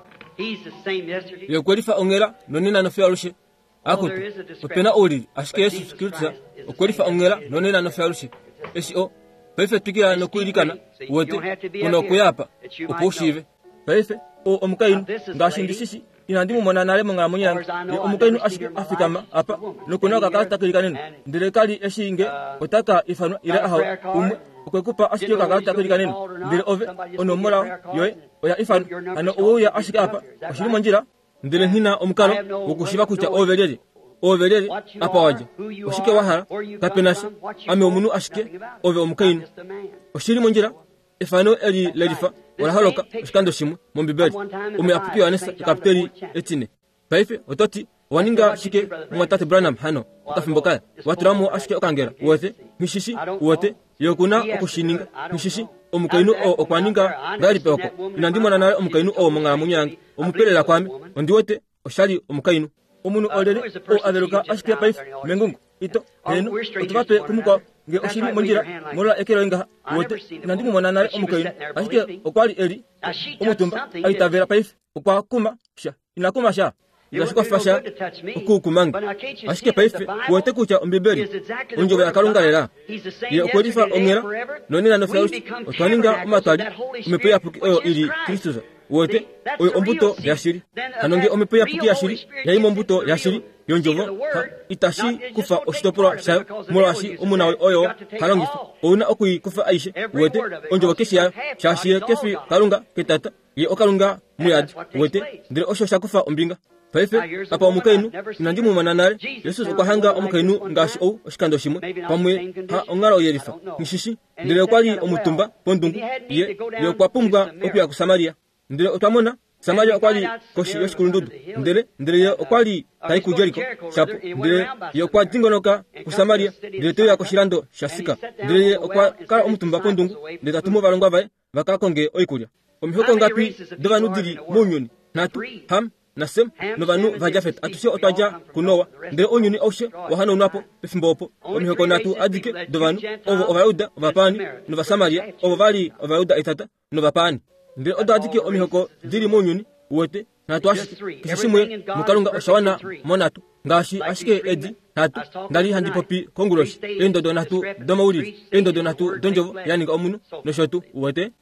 yokwelifa ongera nonina nofya rushe akutu opena oli ashike Yesu Kristo okwelifa ongera nonina nofya rushe esio paife tukira nokuirikana wote kuno kuyapa opushive paife o omukainu ngashindishishi inandimu mona nale mongala munyanga omukainu ashike afikama apa nokuna kakata kirikanene ndirekali eshinge otaka ifanwa ire aho umwe okwekupa ashike kakata kirikanene ndire ove onomora yoy oya ifan ano oya ashike apa oshirimo njira ndire hina omukalo ukushiba kucha overere overere apa waje oshike wahara kapenashi ame omunu ashike ove omukainu oshirimo njira ifano eli lelifa wala haloka ushikando shimwe mombibeli ume apuki wanesa kapiteli etine paife ototi waninga shike mwatate Branham hano okafimbokaya waturamu ashike okangera wote mishishi wote yokuna okushininga mishishi omukainu o okwaninga ngali peko inandimo nanawe omukainu o mongala munyanga omupelela kwame ondi wote oshali omukainu omunu olele o averuka ashike paife mengungu ito henu otuvape kumuka nge oshiri monjira mola ekero inga wote nandimu monanale omukaino ashike okwali eli omutumba aitavera paife okwa kuma sha inakuma sha yashiko fasha okukumanga ashike paife wote kucha ombibeli onjobe akalungalela ye okwelifa ongera nonina no fausti otwaninga matali umepeya puki oyo ili Kristo wote oyo ombuto yashiri hanonge omepeya puki yashiri yaimo mbuto yashiri yonjovo itashi kufa oshitopura sha molashi omunawe oyo halongi ona okui kufa aishe wote onjovo keshia shashie kefi kalunga ketata ye okalunga muyad wote ndire osho shakufa ombinga paife apa omukainu nandimu mananare Yesu okwahanga omukainu ngashi o oshikando shimwe pamwe ha ongaro yerifa mishishi ndire kwali omutumba pondungu ye ye kwapumbwa okuya ku Samaria ndire otamona Samaria okwali koshi yoshikulundudu ndire ndire ye okwali tai ku Jeriko chapo ndire ye kwa tingonoka ku Samaria ndire to yakoshirando shasika ndire ye okwa kala omutumba pondungu ndire tatumo balongwa bae bakakonge oikulya omihoko ngapi dovanudiri munyuni natu ham nasem novanu vajafet atusio otwaja kunowa ndire onyuni oshe wahano unapo pefimbopo omihoko natu adike dovanu ovo ovauda ovapani nova Samaria ovo vali ovauda itata nova pani ndire odo adike omihoko diri munyuni wote natu ashi kishishimwe mukalunga oshawana monatu ngashi ashike edi natu ndali handi popi konguloshi endodo natu domaulili endodo natu donjovo yaninga omunu noshotu wote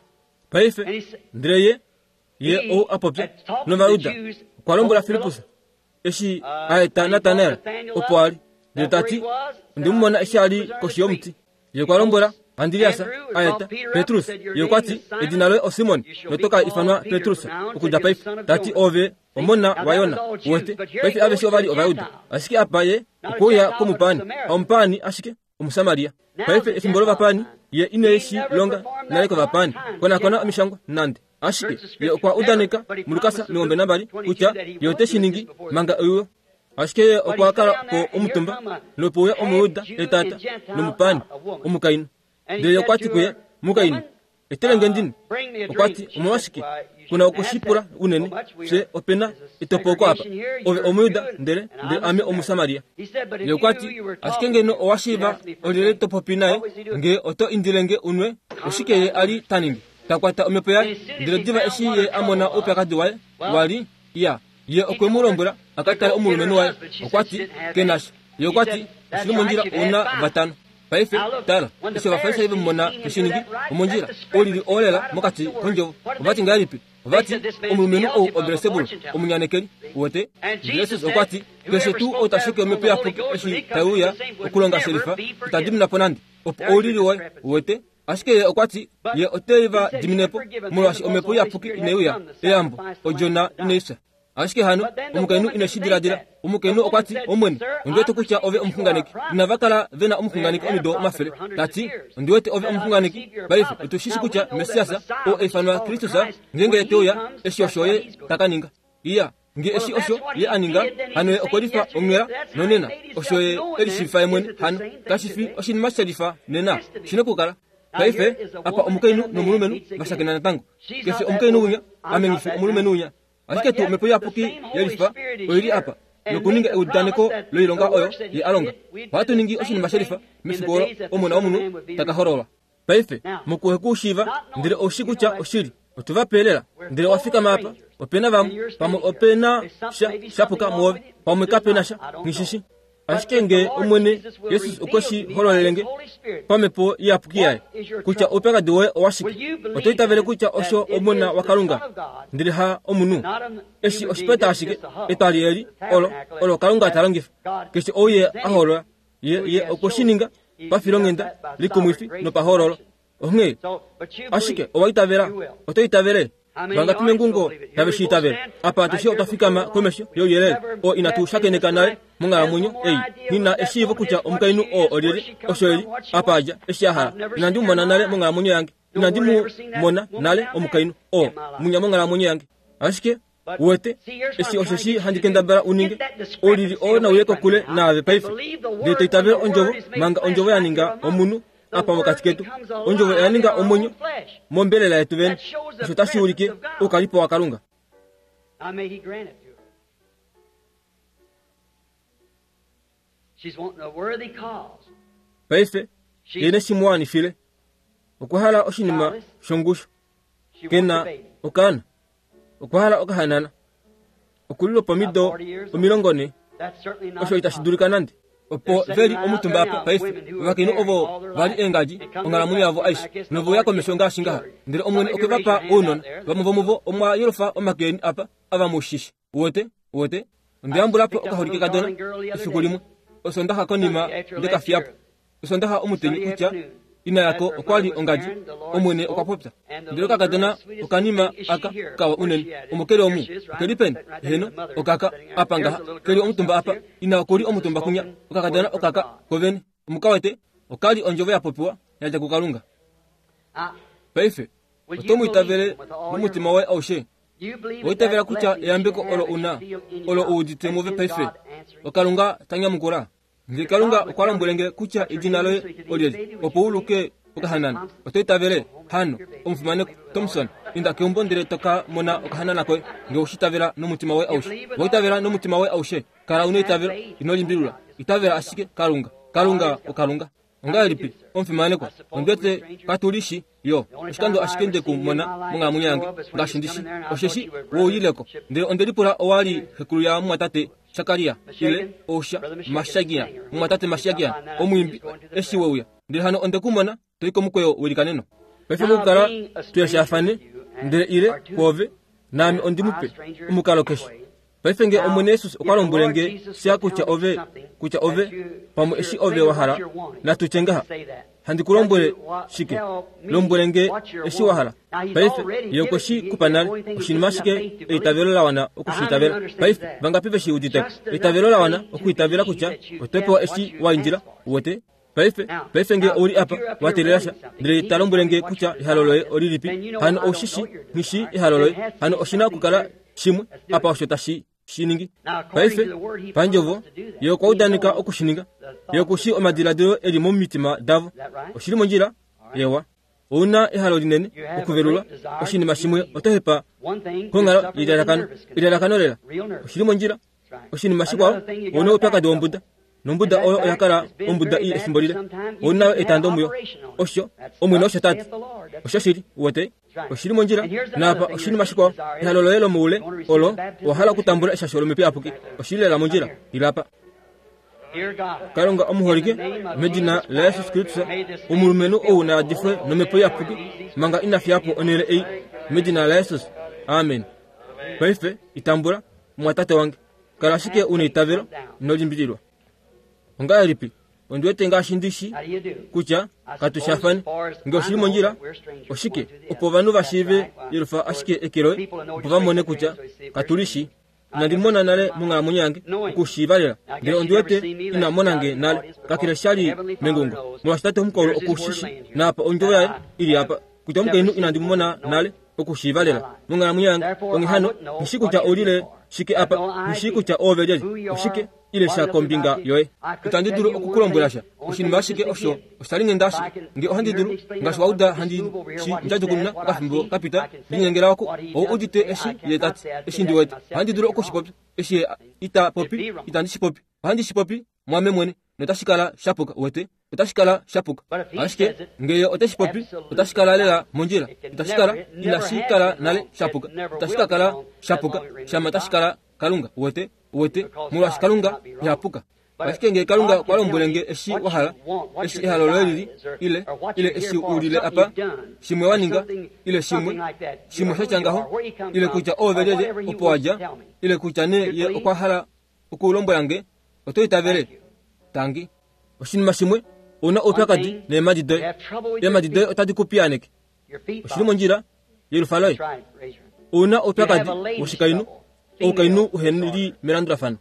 paife ndire ye ye o apopya novauda kwalombola Filipus eshi aeta Natanel opwali detati ndimumona eshali koshiyomti ye kwalombola Andriasa aeta Petrus ye kwati edinalo o Simon notoka ifanwa Petrus ukuja paife tati ove omona wayona wote paife abeshi ovali ovauda ashike apaye ukuya komupani ompani ashike omusamaria paife efimbolo vapani ye ineshi longa naleko vapani kona kona omishango nande ashike ye kwa udaneka mulukasa miombe nambali kucha yote shiningi manga uyo ashike okwa kala ko omutumba nopoya omuuda etata nomupani omukaino ndire yokwati kuye mukainu etelenge ndini okwati omwashiki kuna okushipura unene se opena itopoko apa ove omuyuda ndere ndere ame omusamaria yokwati ashikengeno owashiva olire topopinae nge oto indilenge unwe ushikeye ali taningi takwata omepeya ndire diva eshiye amona opekadi wae wali ya ye okwemulombura akatale omulumenu wae okwati kenash yokwati shilimonjira una batano paife tala ese bafaisa ibe mona kishinigi omonjira oliri olela mokati konjo obati ngalipi obati omulumenu o obresebul omunyanekeri wote Jesus okwati keshe tu otashike omepe apuki eshi tawuya okulonga sherifa tadimna ponandi op oliri wae wote ashike okwati ye oteiva diminepo mulashi omepo yapuki ineuya eyambo ojona ineisa ashike hano omukainu inashidiradira omukainu okwati omweni ndwete kucha ove omfunganiki inavakala vena omfunganiki omido mafele tati ndwete ove omfunganiki baifu itushishi kucha mesiasa o efanwa Kristo sa ngenge teoya eshoshoye takaninga iya nge eshi osho ye aninga hano okolifa omwera nonena oshoye elishifa emweni hano kashifi oshin masharifa nena shinokukala baife apa omukainu nomulumenu basakena natango kese omukainu unya amengifi omulumenu unya ashike tu mepo yapuki yelifa oyiri apa nokuninga eudaneko loilonga oyo ye alonga watu ningi oshini masherifa misiboro omuna omunu takahorola paife mukuhe kushiva ndire oshikucha oshiri otuva pelela ndire wafika mapa opena vamu pamu opena sha shapuka muove pamu kapena sha nishishi ashike nge omwene Yesus okoshi hololelenge pamepo yapuki yae kucha opeka diwe owashiki otoitavele kucha osho omuna wakalunga ndiri ha omunu eshi oshipeta ashike etali eli olo olo kalunga talangifa keshi oye aholo ye ye okoshininga pafilongenda likumwifi no pahorolo onge ashike owaitavela otoitavele banga tumengungo yabeshitavela apa tushio tafikama komesho yo yelele o inatushakene naye mungala munyo ei nina eshivo kucha omukainu o oliri oshoeli apaja eshahara nandi mona nale mungala munyo yange nandi mu mona nale omukainu o munya mungala munyo yange ashike wote eshi oshoshi handikenda bara uninge oliri o na uyeko kule na paife lete itavela onjovo manga onjovo yaninga omunu apa wakati ketu onjovo yaninga omonyo mombele la yetu veni shotashi ulike ukalipo wakalunga paife yene shimwani file okuhala oshinima shongusho kena okana okuhala okahanana okulilo pomido omilongone osho itashidulika nandi opo veri omutumba apa paife vakino ovo vali engaji ongalamu yavo aishi novo yakomesho ngashingaha ndire omwene okevapa unon vamuvomuvo omwa yolofa omakeni apa avamushishi wote wote ndiyambulapo okahulike kadona ishukulimu osondaha konima ndekafiapo osondaha omutenyi kucha ina yako okwali ongaji omwene okwapopta ndiro kakadona okanima aka kawa unene omukeli omu okelipeni heno okaka apangaha keli omutumba apa ina okuli omutumba kunya okakadona okaka koveni omukawete okali onjovo yapopiwa yaja kukalunga paife otomwitavele mumutima wae aushe oitavela kucha eyambeko olo una olo uudite muve paife okalunga tanyamukula ngikalunga okwalambulenge kucha idina loye olieli opo uluke okahanana otoitavele hano omufumaneko Thompson inda keumbondele toka mona okahanana koe nge ushitavela nomutima we aushe woitavela nomutima we aushe kala unoitavela inolimbilula itavela ashike kalunga kalunga okalunga ngalipi omufumaneko ondete katulishi yo oshikando ashikende kumona munga munyange ngashindishi osheshi woyileko ndele ondelipula owali hekulu ya mwatate Shakaria ile osha mashagia mwatate mashagia omwimbi eshiweuya ndile hano ondekumona toiko mukoyo welikaneno paife mukala tuyashafane ndile ile kove nami ondimupe umukalo kesho paife nge omwene Yesus okwalombulenge siya kucha ove kucha ove pamu eshi ove wahala na tuchengaha handikulombole shike lombulenge eshi wahala paife yokoshi kupanale oshinimashike eitavelo lawana okushitavela paife vangapive shi uditeko eitavelo lawana okuitavela kucha otepewa eshi wainjila wote paife paife nge uri apa watelasha ndire talombulenge kucha ihaloloye olilipi hano oshishi ngishi ihaloloye hano oshina kukala shimwe apa oshotashi shiningi paife panjovo yoko udanika okushininga yokushi omadiladiro eli mu mitima davo oshili monjira yewa una ihalo linene okuverula oshini mashimwe otohepa kongalo lidarakano lidarakanolera oshilimo njira oshini mashikwa ono opaka de ombuda nombuda oyo yakala ombuda i efimbolile ona etando muyo osho omwe no shatati osho shiri wote oshilimo njira napa oshini mashikwa ihalo lelo mule olo wahala kutambula eshasholo mepya apuki oshilela munjira ilapa Kalonga omuholike medina la Yesus Kristo umulumenu o na difre no mepo yapuki manga inafiapo onele ei medina la Yesus amen Paife itambura mwatate wange kalashike unitavero no limbilirwa Nga ripi ondwete nga shindishi kucha katushafani ngo shilimo njira oshike opovanu bashive yirufa ashike ekiroi opovamone kucha katulishi Nandimona nale munga munyange kushibalira nge ondwete ina monange nale kakira shali mengungo mwastate umkolo okushishi napa onjoya ili apa kutamuka inu inandimona nale okushibalira munga munyange ongihano nishiku cha olile shike apa nishiku cha overjeje ushike ile sha kombinga yoe utandiduru okukulombolasha ushinibashike osho osalinge ndashi nge ohandiduru ngashwauda handi shi njajugunna gafimbo kapita binyengera wako o udite eshi yetati eshi ndiwete handiduru okoshipopi eshi ita popi itandishi popi handi shipopi mwame mwene notashikala shapuka wete utashikala shapuka ashike nge oteshipopi utashikala lela monjira utashikala ila shikala nale shapuka utashikala shapuka shama tashikala kalunga wete wete mulashi kalunga yapuka Bashike nge kalunga kwalombulenge eshi wahala eshi ihalo lelili ile ile eshi ulile apa shimwe waninga ile shimwe shimwe shachangaho ile kucha overjeje opoaja ile kucha ne ye okwahala okulombolange otoitavere tangi oshini mashimwe ona opakadi ne madidoy ye madidoy otadi kupianeke oshini monjira yelufaloi ona opakadi oshikainu okainu uhenili merandrafana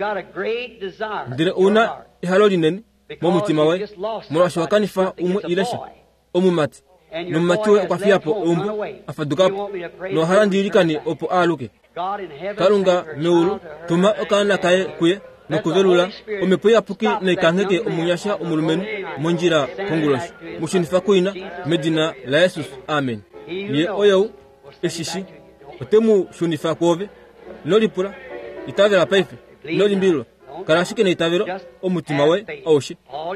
ndire una ihalo linene mo mutima wae murashi wakanifa umwe ilesha omumati nomumatiwe okwafiapo umbu afadukapo no harandirikani opo aluke kalunga meulu tuma okana kae kuye nokuvelula omepoya puki nekangeke omunyasha omulumenu monjira konguloshi mushinifa kuina medina la Yesus amen ye oyo eshishi otemu shunifa kove lolipura itavera paife lolimbilo karashike ne itavero omutima we oshi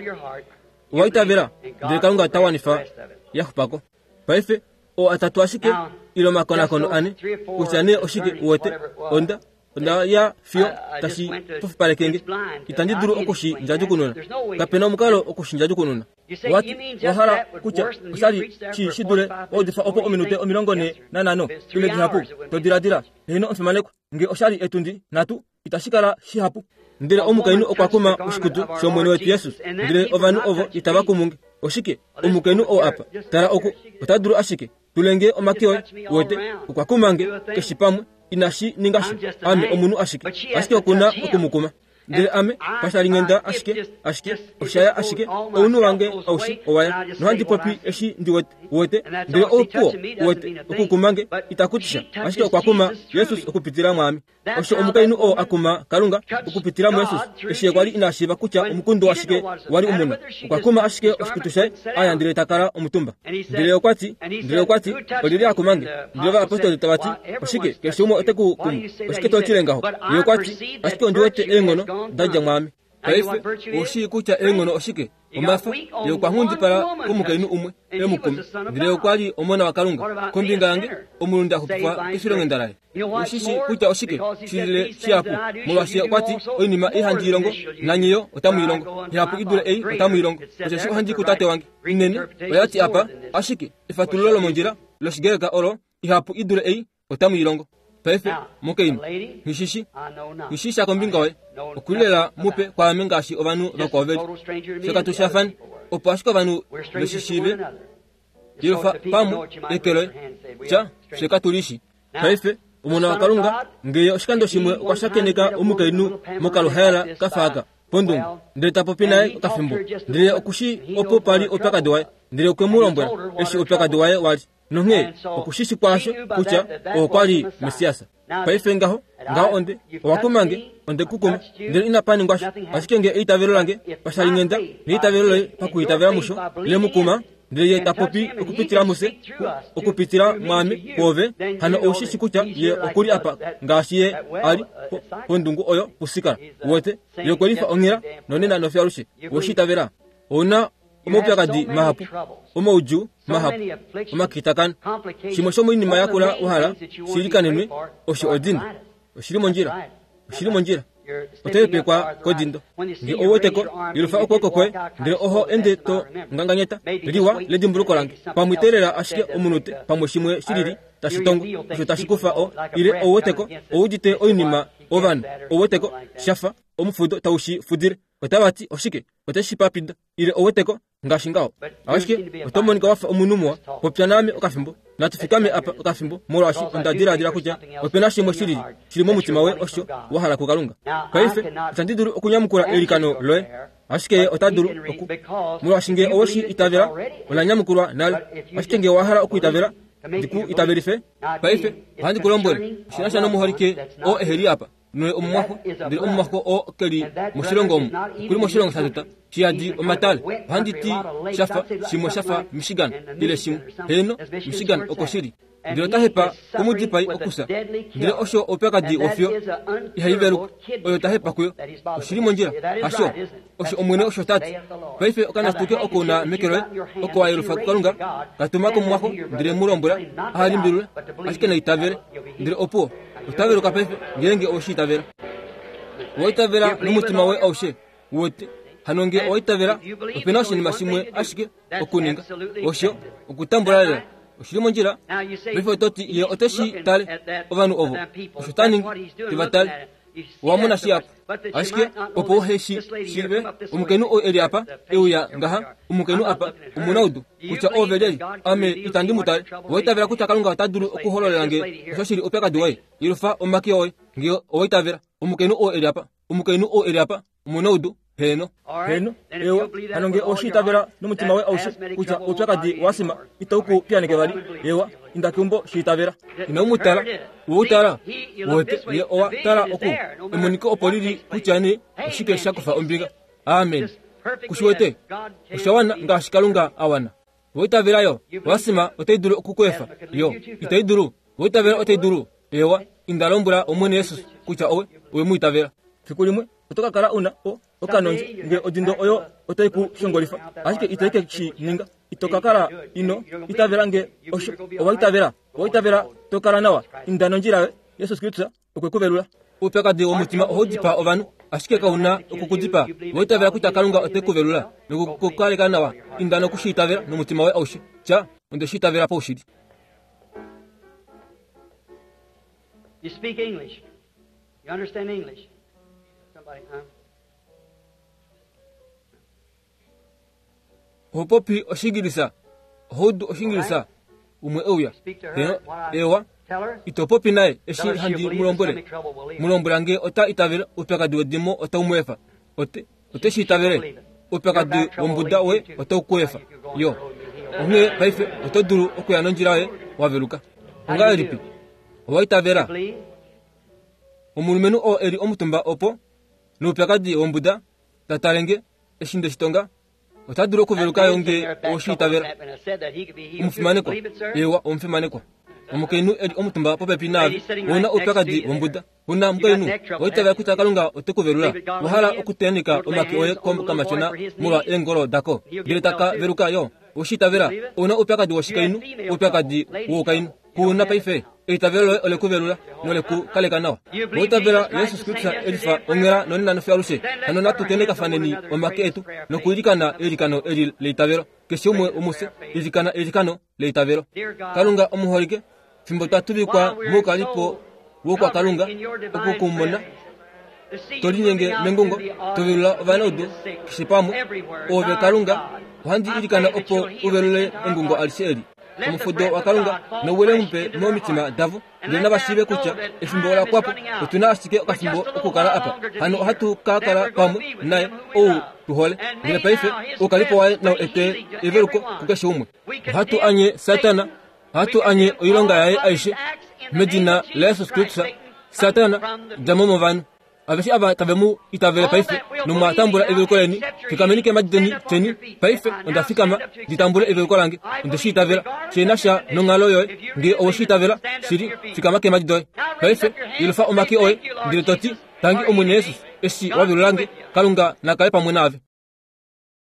wa itavera de kalunga tawanifa yakupako paife o atatu ashike ilo makona kono ane kuchane oshike wote onda onda ya fio tashi tufu parekenge itandiduru okushi njajukununa kapena omukalo okushi njajukununa wati wahara kucha usali chi shidure odifa opo ominute omilongone nanano ile dihapu to diradira nino onfimaneko nge oshali etundi natu itashikala shihapu ndire omukainu okwakuma ushikutu shomwene wetu Yesus ndire ovanu ovo itabakumunge oshike omukainu o apa tara oku utaduru ashike tulenge omakio wote ukwakumange keshipamwe inashi ningashi ame omunu ashike ashike okuna okumukuma ndire ame pashalingenda ashike ashike oshaya ashike onu wange aushi owaya nohandi popi eshi ndiwote wote ndire opuo wote okukumange itakutisha ashike okwakuma Yesus okupitira mwami osho omukainu o akuma kalunga okupitira mu Yesus eshi kwali inashiba kucha omukundo ashike wali umuna okwakuma ashike oshikutusha aya ndire takara omutumba ndire okwati ndire okwati olili akumange ndire ba apostoli tabati oshike keshumo oteku kum oshike tochilengaho ndire okwati ashike ndiwote engono daja mwami kaife oshi kucha engono oshike omafa yo kwahundi para kumukainu umwe emukumi ndire kwali omona wakalunga kombinga yange omulunda kupfa kishiro ndaraye oshishi kucha oshike shile shiapu mulwashi kwati oinima ihanjirongo nanyiyo otamuirongo yapu idule ei otamuirongo oshishi hanji kutate wange inene oyati apa ashike ifatulolo monjira loshigeka oro ihapu idule ei otamuirongo Paife mukeinu hishishi hishisha kombinga we okulela mupe kwa mengashi ovanu bakoveli shaka tushafan opashko vanu beshishibe yifa pamu ekelo cha shaka tulishi Paife umuna wakalunga ngeyo shikando shimwe kwashakeneka umukeinu mokalo hela kafaga pondungu ndeta popinae kafimbo ndire okushi opo pali opaka doye ndire okwemulombwe eshi opaka doye wali nonge okushishi kwasho kucha okwali mesiasa paife ngaho ngaho onde wakumange onde kukuma ndire inapani ngwasho ashikenge itavero lange pashalingenda ni itavero le pakuitavera musho le mukuma ndiye tapopi okupitira muse okupitira mwami kove hano oshishi kucha ye okuri apa ngashiye ali pondungu oyo pusikara wote yokolifa ongira nonena no fyarushe woshitavera ona omopyakadi mahapu omauju mahapu omakitakan shimosho mwinima yakula uhala shirikanenwe osho odini oshiri monjira oshiri monjira otepe kwa kodindo ndi owoteko ilufa okoko kwe ndi oho ende to nganganyeta liwa ledimburuko lange pamwiterera ashike omunute pamoshimwe shiriri tashitongo osho tashikufa o ile owoteko owujite oyinima ovan owoteko shafa omufudo taushi fudire otabati oshike oteshipapida ile owoteko ngashingao ashike otomonika wafa omunumwa popyanami okafimbo natufikame apa okafimbo moro ashi ondadira dira kuja opena shimwe shiriri shirimo mutima we osho wahala kukalunga kaife tandiduru okunyamukura elikano loe ashike otaduru oku moro ashinge owoshi itavera olanyamukurwa nali ashike nge wahala okuitavera diku itaverife kaife handi kulombole shinasha no muharike o eheri apa no omumwako ndi omumwako o keli moshilongo mu kuli moshilongo satuta chiadi omatale handiti shafa shimo shafa Michigan ile shimo heno Michigan okoshiri ndiro tahepa kumudipai okusa ndiro osho opekadi ofyo ihaiveru oyo tahepa kuyo oshiri monjira asho osho omwene osho tati paife okana tuke okuna mekero okwa irufa kalunga katuma ko mwako ndire murombora ahali mbirule ashike na itavere ndire opo utavere kapaife ngenge oshitavera woitavera n'umutima we aushe wote hanonge oitavera opena oshini mashimwe ashike okuninga osho okutambura oshiri monjira bifo toti ye oteshi tale ovanu ovo osho taningi tivatale wamuna shiapa ashike opo heshi shibe umukenu o eri apa euya ngaha umukenu apa umunaudu kucha overeli ame itandi mutale woitavera kucha kalunga wataduru okuhololange osho shiri opekadi wae irufa omaki oe ngio oitavera umukenu o eri apa umukenu o eri apa umunaudu heno heno ewa hanonge oshitavera n'umutima we aushe kucha opekadi wasima itoku pianike bali ewa indakumbo shitavera inaumutala woutala wote ye owa tala oku emoniko opoliri kuchani ushike shakufa ombinga amen kushuwete ushawana ngashikalunga awana woitavera yo wasima oteiduru okukwefa yo iteiduru woitavera oteiduru ewa indalombura omwene Yesu kucha owe owe muitavera fikulimwe otoka kala una o okanonje nge odindo oyo otaiku shongolifa ashike itaike chi ninga itoka kala ino itavera nge osho owaitavera owaitavera tokala nawa indanonjira Yesu Kristo okwekuverula upekadi omutima ohodipa ovanu ashike kauna okukudipa owaitavera kutakalunga otekuverula nokukaleka nawa indano kushitavera n'umutima we aushe cha onde shitavera pa ushidi. You speak English. You understand English? Somebody, huh? Hopopi oshigirisa hodu oshingirisa umwe euya eno ewa itopopi naye eshi handi mulombole mulombolange ota itavera upekadi odimo ota umwefa ote ote shitavere upekadi ombuda we ota ukwefa yo umwe paife otoduru okuyanonjira we waveruka nga eripi owaitavera omulumenu o eri omutumba opo n'upekadi ombuda tatalenge eshinde shitonga otaduru okuveruka yonge oshitavera umufimaneko ewa omufimaneko omukenu eri omutumba popepi nabi wona upekadi ombuda wona mukenu oitavera kutakalunga otekuverula wahala okutendeka omaki oye kamachona muba engoro dako diretaka veruka yo oshitavera wona upekadi woshikainu upekadi wokainu kuna paife itavera ole kuverula nole ku kaleka nawa woitavera Yesu Kristo elifa ongera noni nanu fyarushe hanona tutendeka faneni omaketu no kuirikana erikano eri leitavero keshomwe omuse irikana erikano leitavero kalunga omuhorike fimbo tatubikwa mukalipo wokwa kalunga okukumona tolinyenge mengungo tuvirula vanaudu kishipamu ove kalunga handi irikana opo uverule engungo aliseri omufudo wa kalunga nowele mpe momitima davu ndina bashibe kucha efimbo la kwapo otuna asike okafimbo okukala apa hano hatu kakala pamwe naye o tuhole ndina paife okalipo wae na ete everuko kukeshomwe hatu anye satana hatu anye oilonga yae aishe medina Yesu Kristo satana jamomo vanu aveshi ava tavemu itavele paife numa tambula evekoleni fikamenike majideni cheni paife onda fikama ditambula evekolange onda shitavela chenasha nongaloyo ngi oshitavela shiri fikamake majidoy paife ilfa omaki oy ngi toti tangi omunesu esi wabilange kalunga nakaipa mwenave